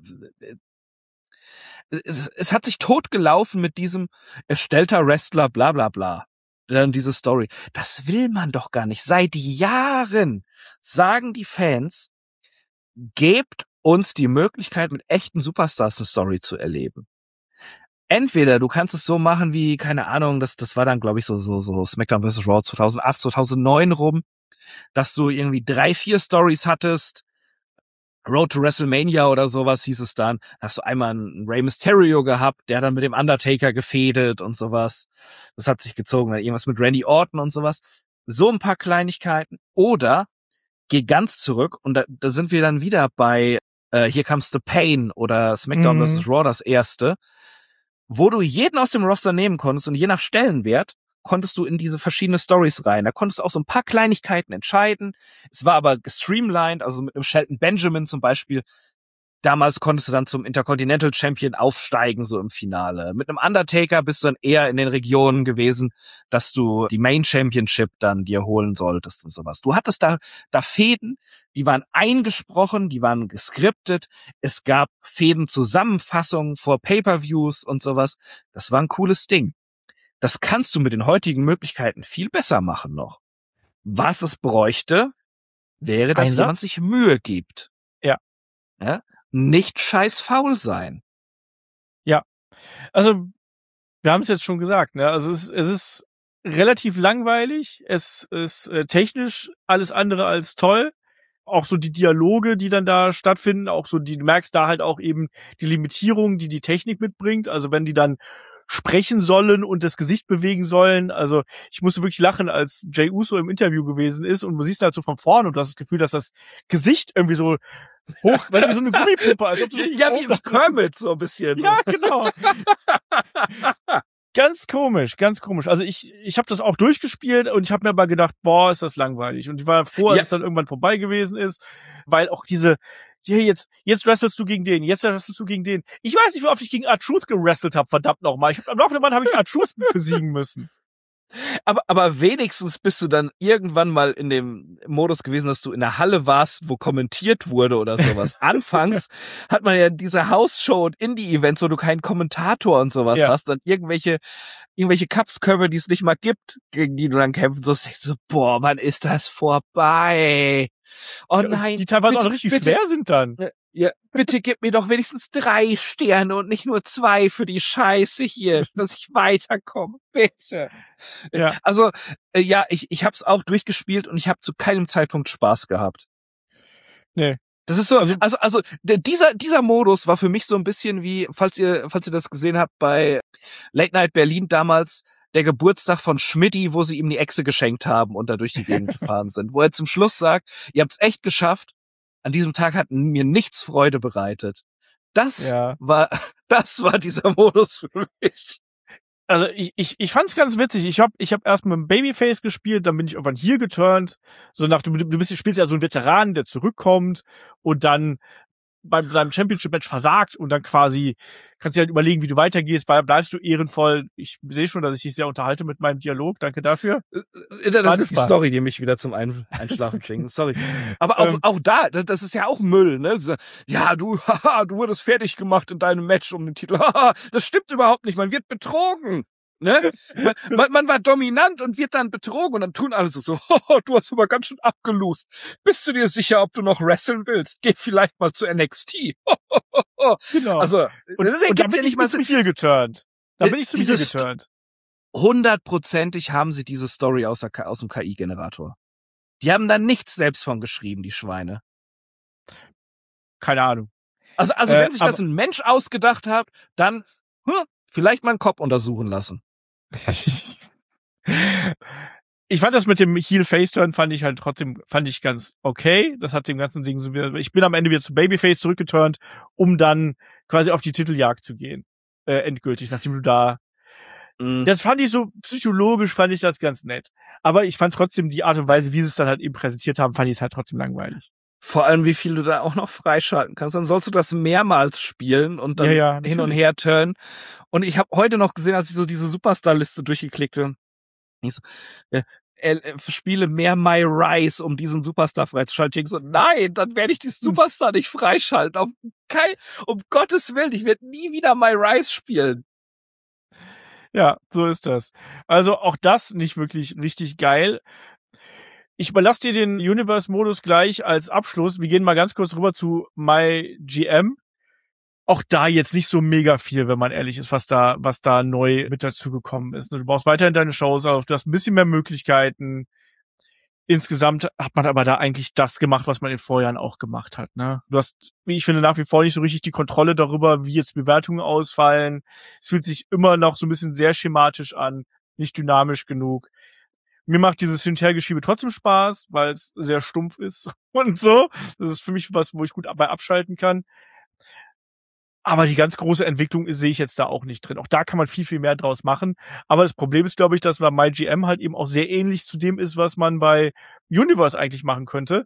es hat sich totgelaufen mit diesem erstellter Wrestler, bla bla bla. Dann diese Story. Das will man doch gar nicht. Seit Jahren sagen die Fans, gebt uns die Möglichkeit, mit echten Superstars eine Story zu erleben. Entweder du kannst es so machen wie, keine Ahnung, das war dann, glaube ich, so SmackDown vs. Raw 2008, 2009 rum, dass du irgendwie 3-4 Stories hattest, Road to WrestleMania oder sowas hieß es dann. Da hast du einmal einen Rey Mysterio gehabt, der hat dann mit dem Undertaker gefädet und sowas. Das hat sich gezogen, dann irgendwas mit Randy Orton und sowas. So ein paar Kleinigkeiten. Oder geh ganz zurück und da sind wir dann wieder bei Here Comes the Pain oder SmackDown vs. Raw, das erste, wo du jeden aus dem Roster nehmen konntest und je nach Stellenwert konntest du in diese verschiedenen Stories rein. Da konntest du auch so ein paar Kleinigkeiten entscheiden. Es war aber gestreamlined, also mit einem Shelton Benjamin zum Beispiel. Damals konntest du dann zum Intercontinental Champion aufsteigen, so im Finale. Mit einem Undertaker bist du dann eher in den Regionen gewesen, dass du die Main Championship dann dir holen solltest und sowas. Du hattest da Fäden, die waren eingesprochen, die waren geskriptet. Es gab Fäden-Zusammenfassungen vor Pay-Per-Views und sowas. Das war ein cooles Ding. Das kannst du mit den heutigen Möglichkeiten viel besser machen noch. Was es bräuchte, wäre, dass jemand sich Mühe gibt. Ja. Nicht scheiß faul sein. Ja. Also, wir haben es jetzt schon gesagt, ne? Also es ist relativ langweilig. Es ist technisch alles andere als toll. Auch so die Dialoge, die dann da stattfinden, auch so, du merkst da halt auch eben die Limitierung, die Technik mitbringt. Also wenn die dann sprechen sollen und das Gesicht bewegen sollen. Also ich musste wirklich lachen, als Jey Uso im Interview gewesen ist und du siehst halt so von vorne und du hast das Gefühl, dass das Gesicht irgendwie so hoch, weißt du, wie so eine Gummipuppe. Als ob du ja, wie Kermit so ein bisschen. Ja, genau. Ganz komisch, ganz komisch. Also ich habe das auch durchgespielt und ich habe mir aber gedacht, boah, ist das langweilig. Und ich war froh, als es dann irgendwann vorbei gewesen ist, weil auch diese, hier jetzt wrestelst du gegen den, jetzt wrestelst du gegen den. Ich weiß nicht, wie oft ich gegen R-Truth gewrestelt habe, verdammt nochmal. Am laufenden Band habe ich R-Truth besiegen müssen. Aber wenigstens bist du dann irgendwann mal in dem Modus gewesen, dass du in der Halle warst, wo kommentiert wurde oder sowas. Anfangs hat man ja diese House-Show und Indie-Events, wo du keinen Kommentator und sowas hast, dann irgendwelche Cupskörbe, die es nicht mal gibt, gegen die du dann kämpfen sollst. Ich so, boah, wann ist das vorbei? Oh nein. Die teilweise auch richtig schwer sind dann. Ja, bitte gib mir doch wenigstens 3 Sterne und nicht nur 2 für die Scheiße hier, dass ich weiterkomme. Bitte. Ja. Also, ich hab's auch durchgespielt und ich habe zu keinem Zeitpunkt Spaß gehabt. Nee. Das ist so, also dieser Modus war für mich so ein bisschen wie, falls ihr das gesehen habt bei Late Night Berlin damals, der Geburtstag von Schmidti, wo sie ihm die Echse geschenkt haben und da durch die Gegend gefahren sind, wo er zum Schluss sagt, ihr habt's echt geschafft, an diesem Tag hat mir nichts Freude bereitet. Das war dieser Modus für mich. Also ich fand's ganz witzig. Ich hab erst mit dem Babyface gespielt, dann bin ich irgendwann hier geturnt. So nach spielst ja so einen Veteran, der zurückkommt und dann bei seinem Championship-Match versagt und dann quasi kannst du halt überlegen, wie du weitergehst, bleibst du ehrenvoll. Ich sehe schon, dass ich dich sehr unterhalte mit meinem Dialog. Danke dafür. Das ist die Story, die mich wieder zum Einschlafen klingt. Sorry. Aber auch das ist ja auch Müll, ne? Ja, du wurdest fertig gemacht in deinem Match um den Titel. Das stimmt überhaupt nicht. Man wird betrogen. Ne? Man war dominant und wird dann betrogen und dann tun alle so, du hast aber ganz schön abgelost. Bist du dir sicher, ob du noch wresteln willst? Geh vielleicht mal zu NXT. Genau. Also, und da bin ich mal zum Heel geturnt. Da bin ich zum Heel geturnt. 100%ig haben sie diese Story aus dem KI-Generator. Die haben da nichts selbst von geschrieben, die Schweine. Keine Ahnung. Also wenn sich das ein Mensch ausgedacht hat, dann vielleicht mal einen Kopf untersuchen lassen. Ich fand das mit dem Heel-Face-Turn fand ich ganz okay. Das hat dem ganzen Ding so wieder, ich bin am Ende wieder zu Babyface zurückgeturnt, um dann quasi auf die Titeljagd zu gehen. Endgültig, nachdem du da, das fand ich so, psychologisch fand ich das ganz nett. Aber ich fand trotzdem die Art und Weise, wie sie es dann halt eben präsentiert haben, fand ich es halt trotzdem langweilig. Vor allem, wie viel du da auch noch freischalten kannst. Dann sollst du das mehrmals spielen und dann hin und her turnen. Und ich habe heute noch gesehen, als ich so diese Superstar-Liste durchgeklickt habe, ich so, spiele mehr My Rise, um diesen Superstar freizuschalten. Ich so, nein, dann werde ich diesen Superstar nicht freischalten. Um Gottes Willen, ich werde nie wieder My Rise spielen. Ja, so ist das. Also auch das nicht wirklich richtig geil. Ich überlasse dir den Universe-Modus gleich als Abschluss. Wir gehen mal ganz kurz rüber zu MyGM. Auch da jetzt nicht so mega viel, wenn man ehrlich ist, was da neu mit dazu gekommen ist. Du baust weiterhin deine Shows auf, du hast ein bisschen mehr Möglichkeiten. Insgesamt hat man aber da eigentlich das gemacht, was man in den Vorjahren auch gemacht hat, ne? Du hast, wie ich finde, nach wie vor nicht so richtig die Kontrolle darüber, wie jetzt Bewertungen ausfallen. Es fühlt sich immer noch so ein bisschen sehr schematisch an, nicht dynamisch genug. Mir macht dieses Hin- und Hergeschiebe trotzdem Spaß, weil es sehr stumpf ist und so. Das ist für mich was, wo ich gut dabei abschalten kann. Aber die ganz große Entwicklung sehe ich jetzt da auch nicht drin. Auch da kann man viel, viel mehr draus machen. Aber das Problem ist, glaube ich, dass bei MyGM halt eben auch sehr ähnlich zu dem ist, was man bei Universe eigentlich machen könnte.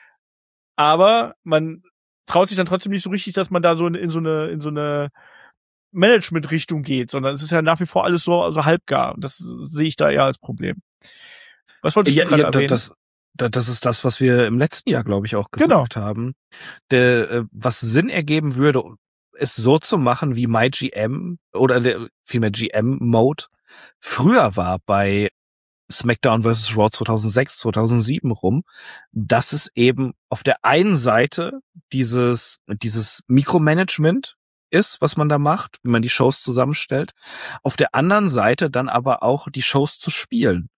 Aber man traut sich dann trotzdem nicht so richtig, dass man da so in so eine Management-Richtung geht, sondern es ist ja nach wie vor alles so halbgar. Und das sehe ich da eher als Problem. Was wolltest du gerade erwähnen? Das ist das, was wir im letzten Jahr, glaube ich, auch gesagt haben. Was Sinn ergeben würde, es so zu machen, wie MyGM oder vielmehr GM-Mode früher war bei SmackDown vs. Raw 2006, 2007 rum, dass es eben auf der einen Seite dieses Mikromanagement ist, was man da macht, wie man die Shows zusammenstellt, auf der anderen Seite dann aber auch die Shows zu spielen.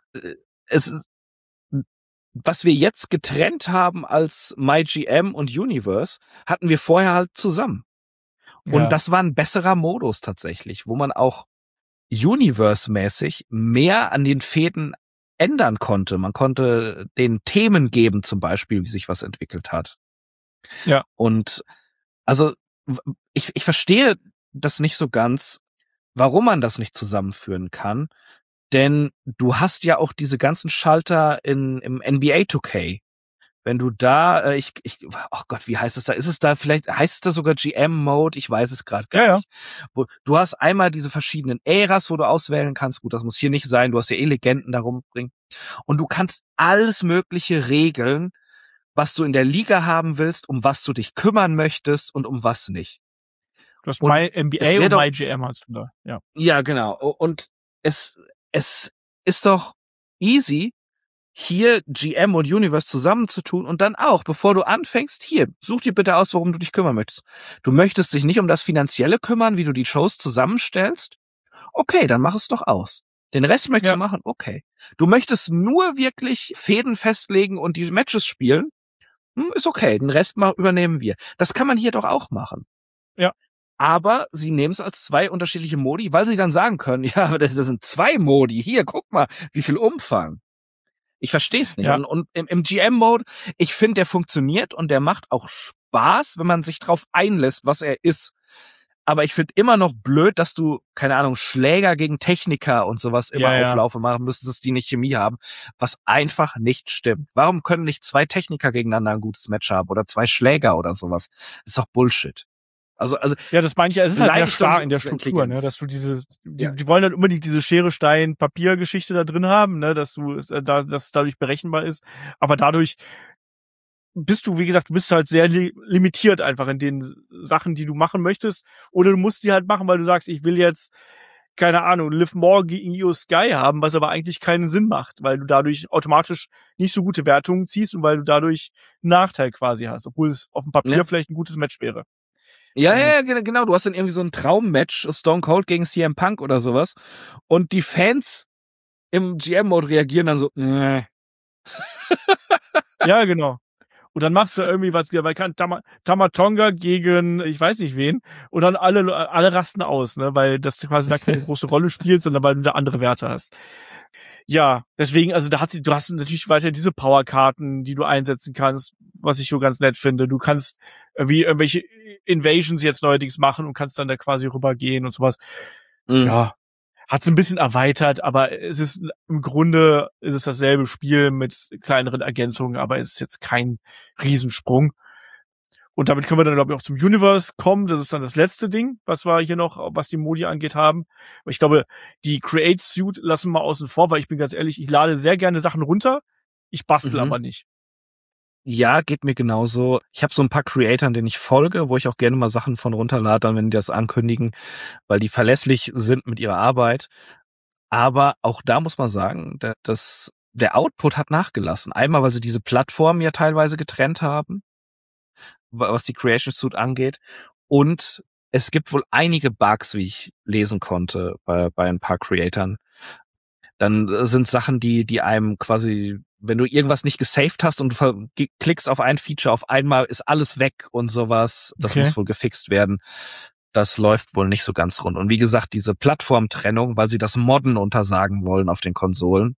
Was wir jetzt getrennt haben als MyGM und Universe, hatten wir vorher halt zusammen. Und das war ein besserer Modus tatsächlich, wo man auch Universe-mäßig mehr an den Fäden ändern konnte. Man konnte den Themen geben, zum Beispiel, wie sich was entwickelt hat. Ja. Und also ich verstehe das nicht so ganz, warum man das nicht zusammenführen kann. Denn du hast ja auch diese ganzen Schalter im NBA 2K. Wenn du da, oh Gott, wie heißt es da? Heißt es da sogar GM-Mode? Ich weiß es gerade gar nicht. Du hast einmal diese verschiedenen Äras, wo du auswählen kannst. Gut, das muss hier nicht sein. Du hast ja Legenden darum bringen. Und du kannst alles Mögliche regeln, was du in der Liga haben willst, um was du dich kümmern möchtest und um was nicht. Du hast NBA und MyGM hast du da, ja. Ja, genau. Und es ist doch easy, hier GM und Universe zusammenzutun und dann auch, bevor du anfängst, hier, such dir bitte aus, worum du dich kümmern möchtest. Du möchtest dich nicht um das Finanzielle kümmern, wie du die Shows zusammenstellst? Okay, dann mach es doch aus. Den Rest möchtest du machen? Okay. Du möchtest nur wirklich Fäden festlegen und die Matches spielen? Ist okay, den Rest übernehmen wir. Das kann man hier doch auch machen. Ja. Aber sie nehmen es als 2 unterschiedliche Modi, weil sie dann sagen können, ja, aber das sind 2 Modi. Hier, guck mal, wie viel Umfang. Ich verstehe es nicht. Ja. Und im GM-Mode, ich finde, der funktioniert und der macht auch Spaß, wenn man sich drauf einlässt, was er ist. Aber ich finde immer noch blöd, dass du, keine Ahnung, Schläger gegen Techniker und sowas immer Auflaufe machen müsstest, die nicht Chemie haben, was einfach nicht stimmt. Warum können nicht 2 Techniker gegeneinander ein gutes Match haben oder 2 Schläger oder sowas? Das ist doch Bullshit. Also ja, das meine ich, es ist halt sehr starr in der Struktur, ne, dass du Ja. die wollen dann unbedingt diese Schere, Stein, Papier-Geschichte da drin haben, ne, dass es dadurch berechenbar ist, aber dadurch bist du, wie gesagt, du bist halt sehr limitiert einfach in den Sachen, die du machen möchtest, oder du musst sie halt machen, weil du sagst, ich will jetzt, keine Ahnung, Liv Morgan gegen Io Sky haben, was aber eigentlich keinen Sinn macht, weil du dadurch automatisch nicht so gute Wertungen ziehst und weil du dadurch einen Nachteil quasi hast, obwohl es auf dem Papier vielleicht ein gutes Match wäre. Ja, genau. Du hast dann irgendwie so ein Traummatch, Stone Cold gegen CM Punk oder sowas. Und die Fans im GM-Mode reagieren dann so, Ja, genau. Und dann machst du irgendwie was, weil kann Tamatonga gegen, ich weiß nicht wen, und dann alle rasten aus, ne, weil das quasi da keine große Rolle spielt, sondern weil du da andere Werte hast. Ja, deswegen, also du hast natürlich weiter diese Powerkarten, die du einsetzen kannst, was ich so ganz nett finde. Du kannst wie irgendwelche Invasions jetzt neuerdings machen und kannst dann da quasi rübergehen und sowas. Ja, hat's ein bisschen erweitert, aber im Grunde ist es dasselbe Spiel mit kleineren Ergänzungen, aber es ist jetzt kein Riesensprung. Und damit können wir dann, glaube ich, auch zum Universe kommen. Das ist dann das letzte Ding, was wir hier noch, was die Modi angeht, haben. Ich glaube, die Create Suite lassen wir außen vor, weil ich bin ganz ehrlich, ich lade sehr gerne Sachen runter. Ich bastel aber nicht. Ja, geht mir genauso. Ich habe so ein paar Creatoren, denen ich folge, wo ich auch gerne mal Sachen von runterlade, wenn die das ankündigen, weil die verlässlich sind mit ihrer Arbeit. Aber auch da muss man sagen, der Output hat nachgelassen. Einmal, weil sie diese Plattformen ja teilweise getrennt haben, was die Creation Suite angeht. Und es gibt wohl einige Bugs, wie ich lesen konnte, bei ein paar Creatoren. Dann sind Sachen, die einem quasi, wenn du irgendwas nicht gesaved hast und du klickst auf ein Feature, auf einmal ist alles weg und sowas. Das muss wohl gefixt werden. Das läuft wohl nicht so ganz rund. Und wie gesagt, diese Plattformtrennung, weil sie das Modden untersagen wollen auf den Konsolen,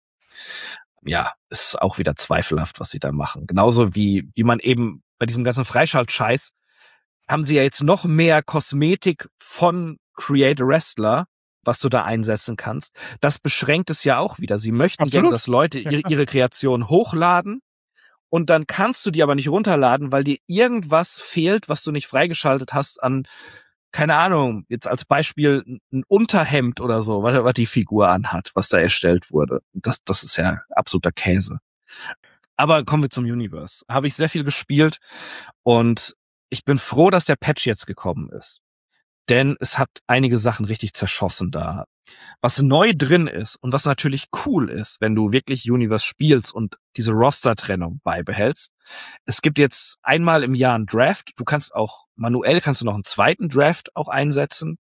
ja, ist auch wieder zweifelhaft, was sie da machen. Genauso wie man eben bei diesem ganzen Freischalt-Scheiß haben sie ja jetzt noch mehr Kosmetik von Create a Wrestler, was du da einsetzen kannst. Das beschränkt es ja auch wieder. Sie möchten gerne, dass Leute ihre Kreation hochladen und dann kannst du die aber nicht runterladen, weil dir irgendwas fehlt, was du nicht freigeschaltet hast an, keine Ahnung, jetzt als Beispiel ein Unterhemd oder so, was die Figur anhat, was da erstellt wurde. Das ist ja absoluter Käse. Aber kommen wir zum Universe. Habe ich sehr viel gespielt und ich bin froh, dass der Patch jetzt gekommen ist. Denn es hat einige Sachen richtig zerschossen da. Was neu drin ist und was natürlich cool ist, wenn du wirklich Universe spielst und diese Roster-Trennung beibehältst. Es gibt jetzt einmal im Jahr einen Draft. Du kannst auch manuell noch einen zweiten Draft auch einsetzen,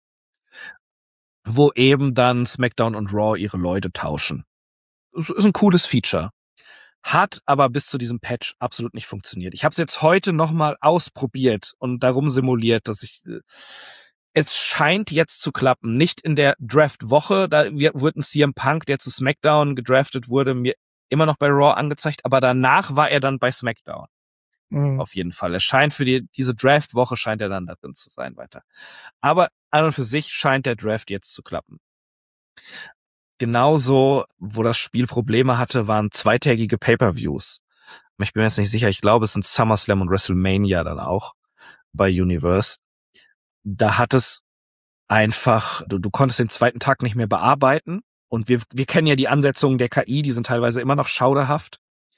wo eben dann SmackDown und Raw ihre Leute tauschen. Das ist ein cooles Feature. Hat aber bis zu diesem Patch absolut nicht funktioniert. Ich habe es jetzt heute nochmal ausprobiert und darum simuliert, dass es scheint jetzt zu klappen. Nicht in der Draft-Woche, da wird ein CM Punk, der zu SmackDown gedraftet wurde, mir immer noch bei Raw angezeigt, aber danach war er dann bei SmackDown. Auf jeden Fall. Es scheint für diese Draft-Woche scheint er dann da drin zu sein weiter. Aber an und für sich scheint der Draft jetzt zu klappen. Genauso, wo das Spiel Probleme hatte, waren zweitägige Pay-Per-Views. Ich bin mir jetzt nicht sicher, ich glaube, es sind SummerSlam und WrestleMania dann auch bei Universe. Da hat es einfach, du konntest den zweiten Tag nicht mehr bearbeiten und wir kennen ja die Ansetzungen der KI, die sind teilweise immer noch schauderhaft.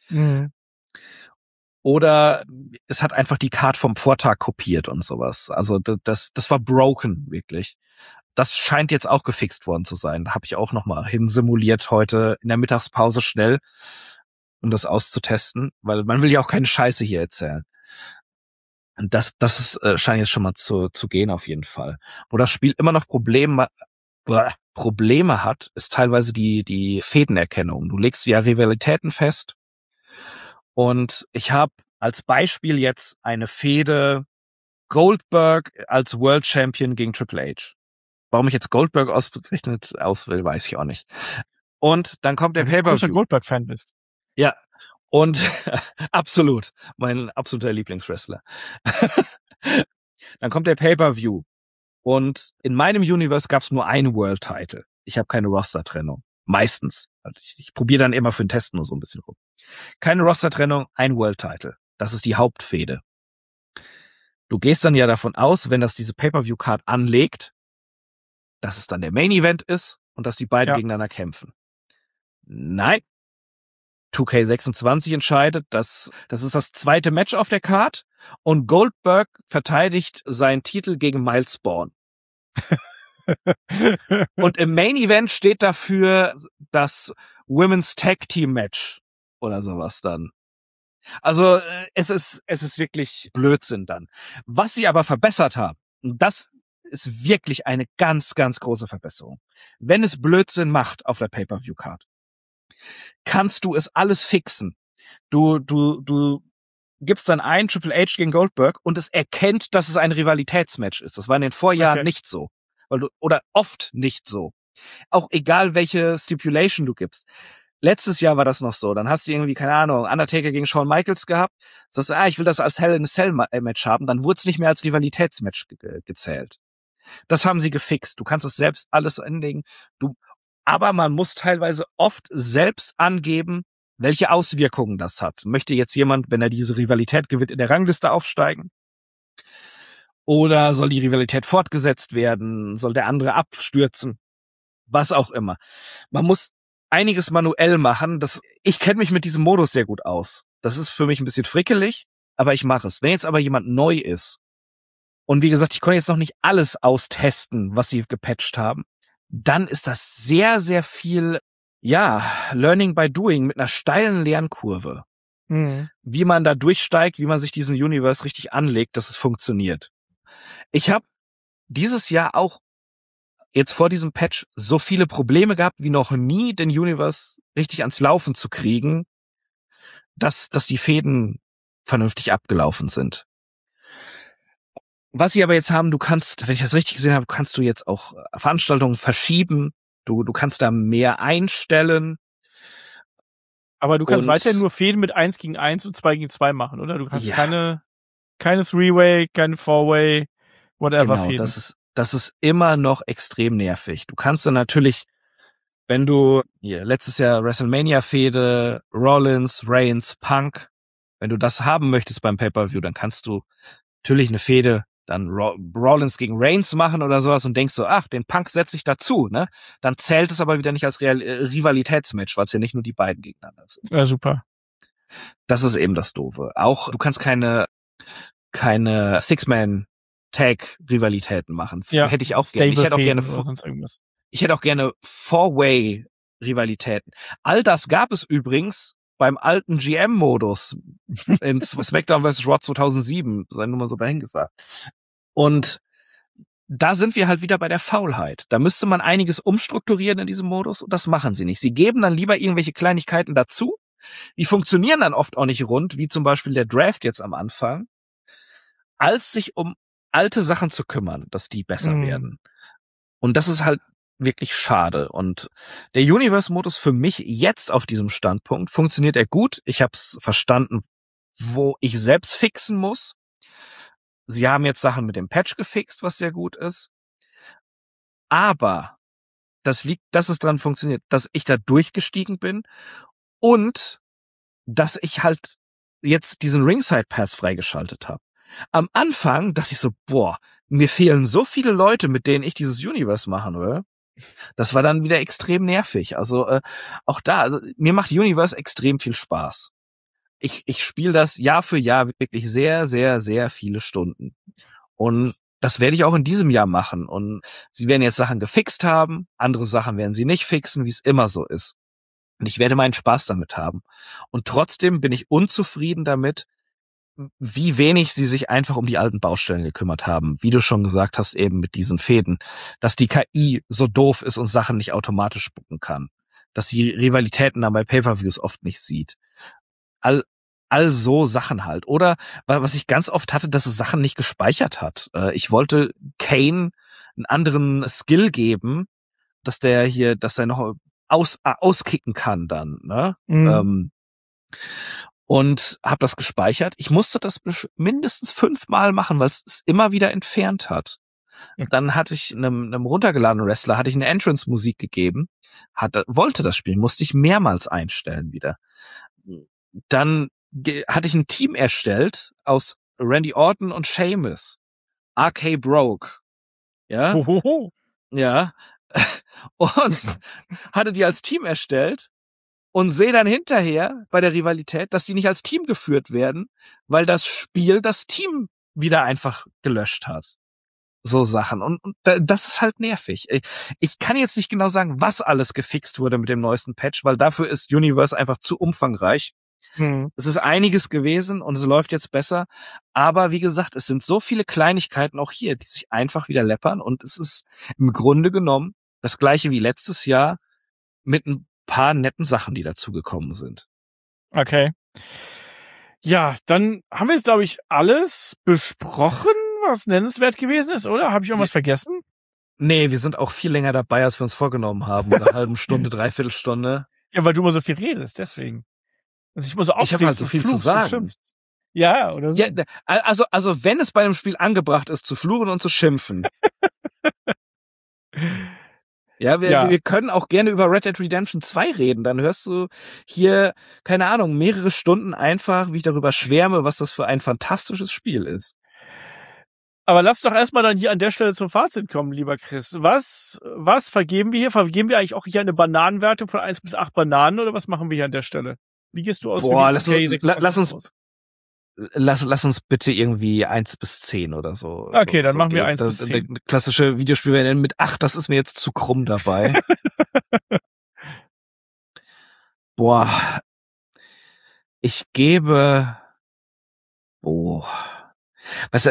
Oder es hat einfach die Card vom Vortag kopiert und sowas. Also das war broken, wirklich. Das scheint jetzt auch gefixt worden zu sein. Da habe ich auch nochmal hinsimuliert heute in der Mittagspause schnell, um das auszutesten, weil man will ja auch keine Scheiße hier erzählen. Und das scheint jetzt schon mal zu gehen auf jeden Fall. Wo das Spiel immer noch Probleme hat, ist teilweise die Fädenerkennung. Du legst ja Rivalitäten fest und ich habe als Beispiel jetzt eine Fehde Goldberg als World Champion gegen Triple H. Warum ich jetzt Goldberg ausgerechnet auswähle, weiß ich auch nicht. Und dann kommt der Weil du ein großer Pay-Per-View. Goldberg-Fan bist. Ja, und absolut, mein absoluter Lieblingswrestler. Dann kommt der Pay-Per-View. Und in meinem Universe gab es nur einen World-Title. Ich habe keine Roster-Trennung. Meistens. Also ich probiere dann immer für den Test nur so ein bisschen rum. Keine Roster-Trennung, ein World-Title. Das ist die Hauptfehde. Du gehst dann ja davon aus, wenn das diese Pay-Per-View-Card anlegt, dass es dann der Main-Event ist und dass die beiden gegeneinander kämpfen. Nein. 2K26 entscheidet, das ist das zweite Match auf der Card und Goldberg verteidigt seinen Titel gegen Miles Bourne. Und im Main Event steht dafür das Women's Tag Team Match oder sowas dann. Also es ist wirklich Blödsinn dann. Was sie aber verbessert haben, und das ist wirklich eine ganz, ganz große Verbesserung. Wenn es Blödsinn macht auf der Pay-Per-View-Card, kannst du es alles fixen. Du gibst dann ein Triple H gegen Goldberg und es erkennt, dass es ein Rivalitätsmatch ist. Das war in den Vorjahren nicht so. Oder oft nicht so. Auch egal, welche Stipulation du gibst. Letztes Jahr war das noch so. Dann hast du irgendwie, keine Ahnung, Undertaker gegen Shawn Michaels gehabt. Sagst du, ich will das als Hell in a Cell Match haben. Dann wurde es nicht mehr als Rivalitätsmatch gezählt. Das haben sie gefixt. Du kannst es selbst alles anlegen. Aber man muss teilweise oft selbst angeben, welche Auswirkungen das hat. Möchte jetzt jemand, wenn er diese Rivalität gewinnt, in der Rangliste aufsteigen? Oder soll die Rivalität fortgesetzt werden? Soll der andere abstürzen? Was auch immer. Man muss einiges manuell machen. Ich kenne mich mit diesem Modus sehr gut aus. Das ist für mich ein bisschen frickelig, aber ich mache es. Wenn jetzt aber jemand neu ist, und wie gesagt, ich konnte jetzt noch nicht alles austesten, was sie gepatcht haben, dann ist das sehr, sehr viel, Learning by Doing mit einer steilen Lernkurve. Mhm. Wie man da durchsteigt, wie man sich diesen Universe richtig anlegt, dass es funktioniert. Ich habe dieses Jahr auch jetzt vor diesem Patch so viele Probleme gehabt, wie noch nie, den Universe richtig ans Laufen zu kriegen, dass die Fäden vernünftig abgelaufen sind. Was sie aber jetzt haben, du kannst, wenn ich das richtig gesehen habe, kannst du jetzt auch Veranstaltungen verschieben. Du kannst da mehr einstellen. Aber du kannst weiterhin nur Fäden mit 1 gegen 1 und 2 gegen 2 machen, oder? Du hast keine Three-Way, keine Four-Way, whatever Fäden. Genau, das ist immer noch extrem nervig. Du kannst dann natürlich, wenn du letztes Jahr WrestleMania-Fäde, Rollins, Reigns, Punk, wenn du das haben möchtest beim Pay-Per-View, dann kannst du natürlich eine Fäde dann Rollins gegen Reigns machen oder sowas und denkst so, den Punk setze ich dazu, ne? Dann zählt es aber wieder nicht als Rivalitätsmatch, weil es ja nicht nur die beiden gegeneinander sind. Ja, super. Das ist eben das Doofe. Auch, du kannst keine Six-Man-Tag-Rivalitäten machen. Ja, hätte ich auch gerne. Ich hätte auch gerne Four-Way-Rivalitäten. All das gab es übrigens beim alten GM-Modus in SmackDown vs. Raw 2007, sei nur mal so dahingesagt. Und da sind wir halt wieder bei der Faulheit. Da müsste man einiges umstrukturieren in diesem Modus und das machen sie nicht. Sie geben dann lieber irgendwelche Kleinigkeiten dazu. Die funktionieren dann oft auch nicht rund, wie zum Beispiel der Draft jetzt am Anfang, als sich um alte Sachen zu kümmern, dass die besser werden. Und das ist halt wirklich schade. Und der Universe-Modus für mich jetzt auf diesem Standpunkt funktioniert er gut. Ich habe es verstanden, wo ich selbst fixen muss. Sie haben jetzt Sachen mit dem Patch gefixt, was sehr gut ist. Aber dass es dran funktioniert, dass ich da durchgestiegen bin und dass ich halt jetzt diesen Ringside Pass freigeschaltet habe. Am Anfang dachte ich so, mir fehlen so viele Leute, mit denen ich dieses Universe machen will. Das war dann wieder extrem nervig. Also auch da, also mir macht Universe extrem viel Spaß. Ich spiele das Jahr für Jahr wirklich sehr, sehr, sehr viele Stunden. Und das werde ich auch in diesem Jahr machen. Und sie werden jetzt Sachen gefixt haben, andere Sachen werden sie nicht fixen, wie es immer so ist. Und ich werde meinen Spaß damit haben. Und trotzdem bin ich unzufrieden damit, wie wenig sie sich einfach um die alten Baustellen gekümmert haben. Wie du schon gesagt hast, eben mit diesen Fäden. Dass die KI so doof ist und Sachen nicht automatisch spucken kann. Dass sie Rivalitäten dann bei Pay-Per-Views oft nicht sieht. All all so Sachen halt. Oder was ich ganz oft hatte, dass es Sachen nicht gespeichert hat. Ich wollte Kane einen anderen Skill geben, dass der noch auskicken kann dann, ne? Mhm. Und habe das gespeichert. Ich musste das mindestens 5-mal machen, weil es immer wieder entfernt hat. Dann hatte ich einem runtergeladenen Wrestler eine Entrance-Musik gegeben, wollte das spielen, musste ich mehrmals einstellen wieder. Dann hatte ich ein Team erstellt aus Randy Orton und Sheamus, RK Broke, ja, Hohoho. ja, und hatte die als Team erstellt und sehe dann hinterher bei der Rivalität, dass die nicht als Team geführt werden, weil das Spiel das Team wieder einfach gelöscht hat. So Sachen. Und das ist halt nervig. Ich kann jetzt nicht genau sagen, was alles gefixt wurde mit dem neuesten Patch, weil dafür ist Universe einfach zu umfangreich. Es ist einiges gewesen und es läuft jetzt besser. Aber wie gesagt, es sind so viele Kleinigkeiten auch hier, die sich einfach wieder läppern. Und es ist im Grunde genommen das gleiche wie letztes Jahr mit ein paar netten Sachen, die dazugekommen sind. Okay. Ja, dann haben wir jetzt, glaube ich, alles besprochen, was nennenswert gewesen ist, oder? Habe ich irgendwas vergessen? Nee, wir sind auch viel länger dabei, als wir uns vorgenommen haben. Eine halbe Stunde, Dreiviertelstunde. Ja, weil du immer so viel redest, deswegen. Also ich muss so Ich habe halt so viel zu sagen. Ja, oder so. Ja, also wenn es bei einem Spiel angebracht ist, zu fluchen und zu schimpfen. Ja, wir können auch gerne über Red Dead Redemption 2 reden. Dann hörst du hier, keine Ahnung, mehrere Stunden einfach, wie ich darüber schwärme, was das für ein fantastisches Spiel ist. Aber lass doch erstmal dann hier an der Stelle zum Fazit kommen, lieber Chris. Was vergeben wir hier? Vergeben wir eigentlich auch hier eine Bananenwertung von 1 bis 8 Bananen oder was machen wir hier an der Stelle? Wie gehst du aus? Boah, lass uns bitte irgendwie 1 bis 10 oder so. Okay, dann machen wir 1 bis 10. Das klassische Videospiel mit 8, das ist mir jetzt zu krumm dabei. Boah. Ich gebe, weißt du,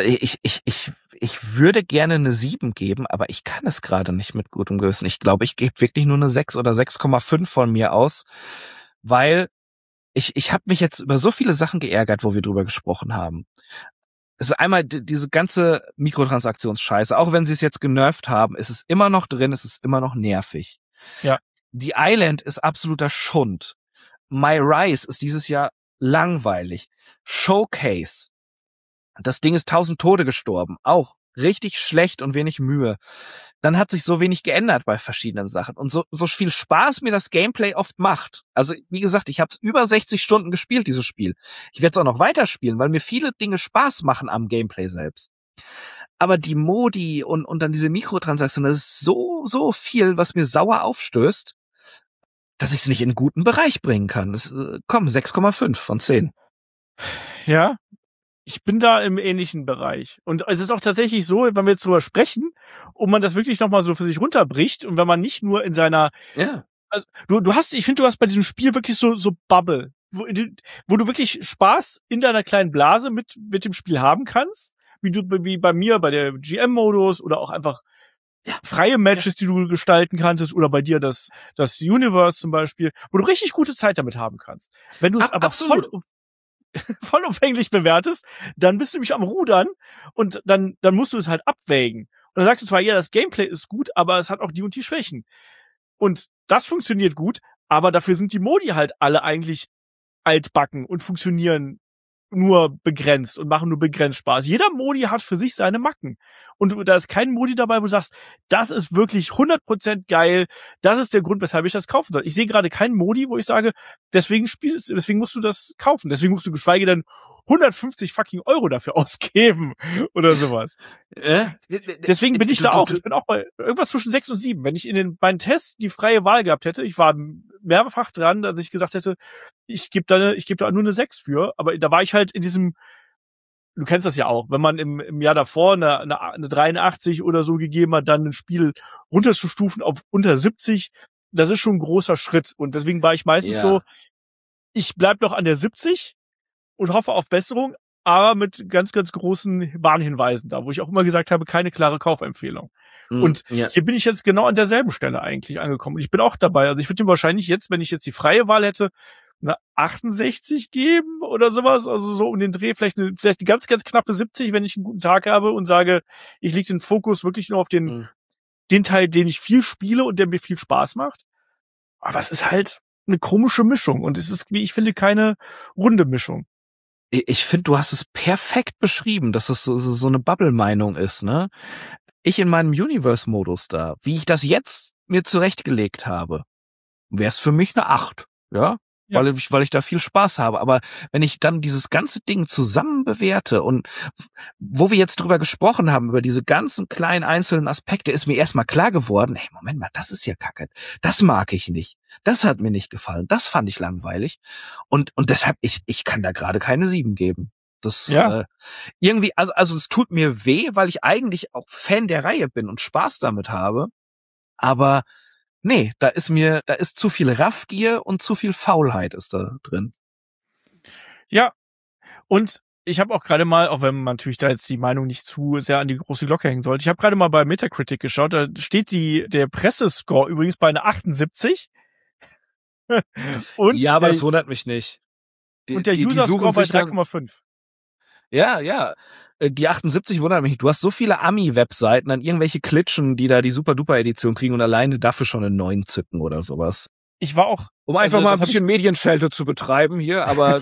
ich würde gerne eine 7 geben, aber ich kann es gerade nicht mit gutem Gewissen. Ich glaube, ich gebe wirklich nur eine 6 oder 6,5 von mir aus, weil ich habe mich jetzt über so viele Sachen geärgert, wo wir drüber gesprochen haben. Es ist einmal diese ganze Mikrotransaktionsscheiße. Auch wenn sie es jetzt genervt haben, ist es immer noch drin, es ist immer noch nervig. Ja. Die Island ist absoluter Schund. My Rise ist dieses Jahr langweilig. Showcase. Das Ding ist 1000 Tode gestorben. Auch richtig schlecht und wenig Mühe. Dann hat sich so wenig geändert bei verschiedenen Sachen. Und so viel Spaß mir das Gameplay oft macht. Also, wie gesagt, ich habe es über 60 Stunden gespielt, dieses Spiel. Ich werde es auch noch weiterspielen, weil mir viele Dinge Spaß machen am Gameplay selbst. Aber die Modi und dann diese Mikrotransaktionen, das ist so viel, was mir sauer aufstößt, dass ich es nicht in einen guten Bereich bringen kann. 6,5 von 10. Ja. Ich bin da im ähnlichen Bereich. Und es ist auch tatsächlich so, wenn wir jetzt drüber sprechen, und man das wirklich nochmal so für sich runterbricht und wenn man nicht nur in seiner, also ich finde, du hast bei diesem Spiel wirklich so Bubble, wo du wirklich Spaß in deiner kleinen Blase mit dem Spiel haben kannst, wie bei mir bei der GM-Modus oder auch einfach freie Matches, die du gestalten kannst, oder bei dir das Universe zum Beispiel, wo du richtig gute Zeit damit haben kannst. Wenn du es aber vollumfänglich bewertest, dann bist du nämlich am Rudern und dann musst du es halt abwägen. Und dann sagst du zwar, ja, das Gameplay ist gut, aber es hat auch die und die Schwächen. Und das funktioniert gut, aber dafür sind die Modi halt alle eigentlich altbacken und funktionieren nur begrenzt und machen nur begrenzt Spaß. Jeder Modi hat für sich seine Macken. Und da ist kein Modi dabei, wo du sagst, das ist wirklich 100% geil, das ist der Grund, weshalb ich das kaufen soll. Ich sehe gerade keinen Modi, wo ich sage, deswegen musst du das kaufen. Deswegen musst du geschweige denn 150 fucking Euro dafür ausgeben oder sowas. Deswegen bin ich da auch. Ich bin auch bei irgendwas zwischen 6 und 7. Wenn ich in den beiden Tests die freie Wahl gehabt hätte, ich war mehrfach dran, dass ich gesagt hätte, ich gebe da nur eine 6 für, aber da war ich halt in diesem, du kennst das ja auch, wenn man im Jahr davor eine 83 oder so gegeben hat, dann ein Spiel runterzustufen auf unter 70, das ist schon ein großer Schritt. Und deswegen war ich meistens so, ich bleib noch an der 70 und hoffe auf Besserung, aber mit ganz, ganz großen Warnhinweisen da, wo ich auch immer gesagt habe, keine klare Kaufempfehlung. Und hier bin ich jetzt genau an derselben Stelle eigentlich angekommen. Und ich bin auch dabei. Also ich würde ihm wahrscheinlich jetzt, wenn ich jetzt die freie Wahl hätte, eine 68 geben oder sowas, also so um den Dreh, vielleicht die ganz, ganz knappe 70, wenn ich einen guten Tag habe und sage, ich lege den Fokus wirklich nur auf den Teil, den ich viel spiele und der mir viel Spaß macht. Aber es ist halt eine komische Mischung und es ist, wie ich finde, keine runde Mischung. Ich finde, du hast es perfekt beschrieben, dass es so eine Bubble-Meinung ist, ne? Ich in meinem Universe-Modus da, wie ich das jetzt mir zurechtgelegt habe, wäre es für mich eine 8, ja? Weil ich da viel Spaß habe. Aber wenn ich dann dieses ganze Ding zusammen bewerte und wo wir jetzt drüber gesprochen haben, über diese ganzen kleinen einzelnen Aspekte, ist mir erstmal klar geworden, hey, Moment mal, das ist ja Kacke. Das mag ich nicht. Das hat mir nicht gefallen. Das fand ich langweilig. Und deshalb, ich kann da gerade keine 7 geben. Das irgendwie, also es tut mir weh, weil ich eigentlich auch Fan der Reihe bin und Spaß damit habe. Aber nee, da ist zu viel Raffgier und zu viel Faulheit ist da drin. Ja, und ich habe auch gerade mal, auch wenn man natürlich da jetzt die Meinung nicht zu sehr an die große Glocke hängen sollte, ich habe gerade mal bei Metacritic geschaut, da steht der Pressescore übrigens bei einer 78. Und ja, aber das wundert mich nicht. Und der User-Score bei 3,5. Ja. Die 78 wundert mich. Du hast so viele Ami-Webseiten an irgendwelche Klitschen, die da die Super-Duper-Edition kriegen und alleine dafür schon eine 9 zücken oder sowas. Ich war auch... Um einfach mal ein bisschen Medienschelte zu betreiben hier, aber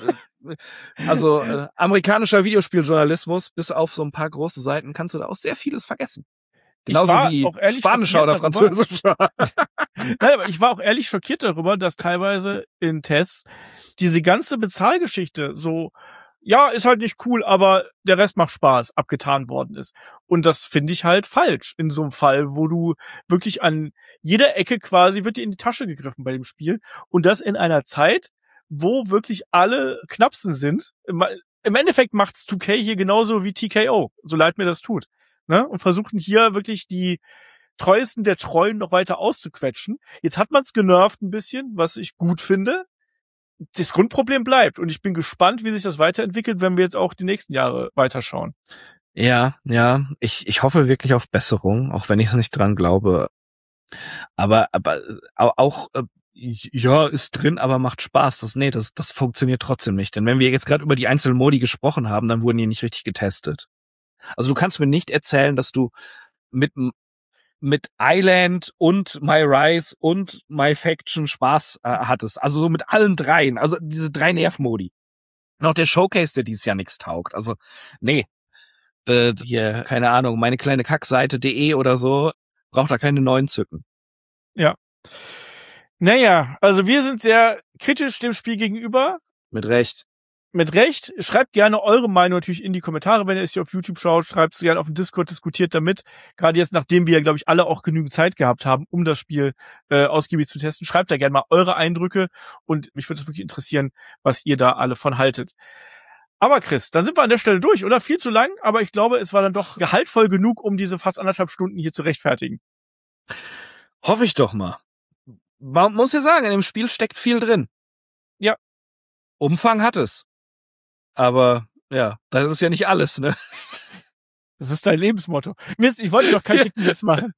amerikanischer Videospieljournalismus, bis auf so ein paar große Seiten, kannst du da auch sehr vieles vergessen. Genauso wie spanischer oder französischer. Nein, aber ich war auch ehrlich schockiert darüber, dass teilweise in Tests diese ganze Bezahlgeschichte so, ja, ist halt nicht cool, aber der Rest macht Spaß, abgetan worden ist. Und das finde ich halt falsch in so einem Fall, wo du wirklich an jeder Ecke quasi wird dir in die Tasche gegriffen bei dem Spiel. Und das in einer Zeit, wo wirklich alle Knapsen sind. Im Endeffekt macht's 2K hier genauso wie TKO, so leid mir das tut. Ne? Und versuchen hier wirklich die Treuesten der Treuen noch weiter auszuquetschen. Jetzt hat man's genervt ein bisschen, was ich gut finde. Das Grundproblem bleibt und ich bin gespannt, wie sich das weiterentwickelt, wenn wir jetzt auch die nächsten Jahre weiterschauen. Ja, ich hoffe wirklich auf Besserung, auch wenn ich es nicht dran glaube. Aber auch ja, ist drin, aber macht Spaß. Das funktioniert trotzdem nicht. Denn wenn wir jetzt gerade über die einzelnen Modi gesprochen haben, dann wurden die nicht richtig getestet. Also du kannst mir nicht erzählen, dass du mit Island und My Rise und My Faction Spaß hattest. Also so mit allen dreien. Also diese 3 Nervmodi. Noch der Showcase, der dieses Jahr nichts taugt. Also, nee. Hier, keine Ahnung, meine kleine Kackseite.de oder so, braucht da keine 9 zücken. Ja. Naja, also wir sind sehr kritisch dem Spiel gegenüber. Mit Recht. Schreibt gerne eure Meinung natürlich in die Kommentare, wenn ihr es hier auf YouTube schaut. Schreibt es gerne auf dem Discord, diskutiert damit. Gerade jetzt, nachdem wir, glaube ich, alle auch genügend Zeit gehabt haben, um das Spiel ausgiebig zu testen. Schreibt da gerne mal eure Eindrücke und mich würde es wirklich interessieren, was ihr da alle von haltet. Aber Chris, dann sind wir an der Stelle durch, oder? Viel zu lang, aber ich glaube, es war dann doch gehaltvoll genug, um diese fast 1,5 Stunden hier zu rechtfertigen. Hoffe ich doch mal. Man muss ja sagen, in dem Spiel steckt viel drin. Ja. Umfang hat es. Aber ja, das ist ja nicht alles, ne? Das ist dein Lebensmotto. Mist, ich wollte doch keinen dicken Witz machen.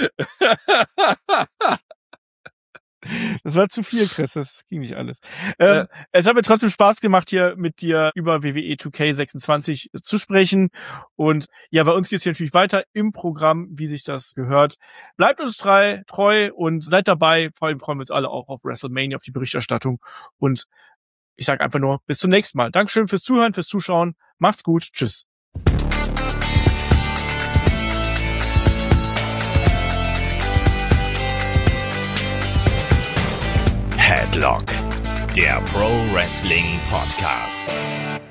Das war zu viel, Chris. Das ging nicht alles. Es hat mir trotzdem Spaß gemacht, hier mit dir über WWE 2K26 zu sprechen. Und ja, bei uns geht's hier natürlich weiter im Programm, wie sich das gehört. Bleibt uns treu und seid dabei. Vor allem freuen wir uns alle auch auf WrestleMania, auf die Berichterstattung. Und ich sage einfach nur, bis zum nächsten Mal. Dankeschön fürs Zuhören, fürs Zuschauen. Macht's gut. Tschüss. Headlock, der Pro Wrestling Podcast.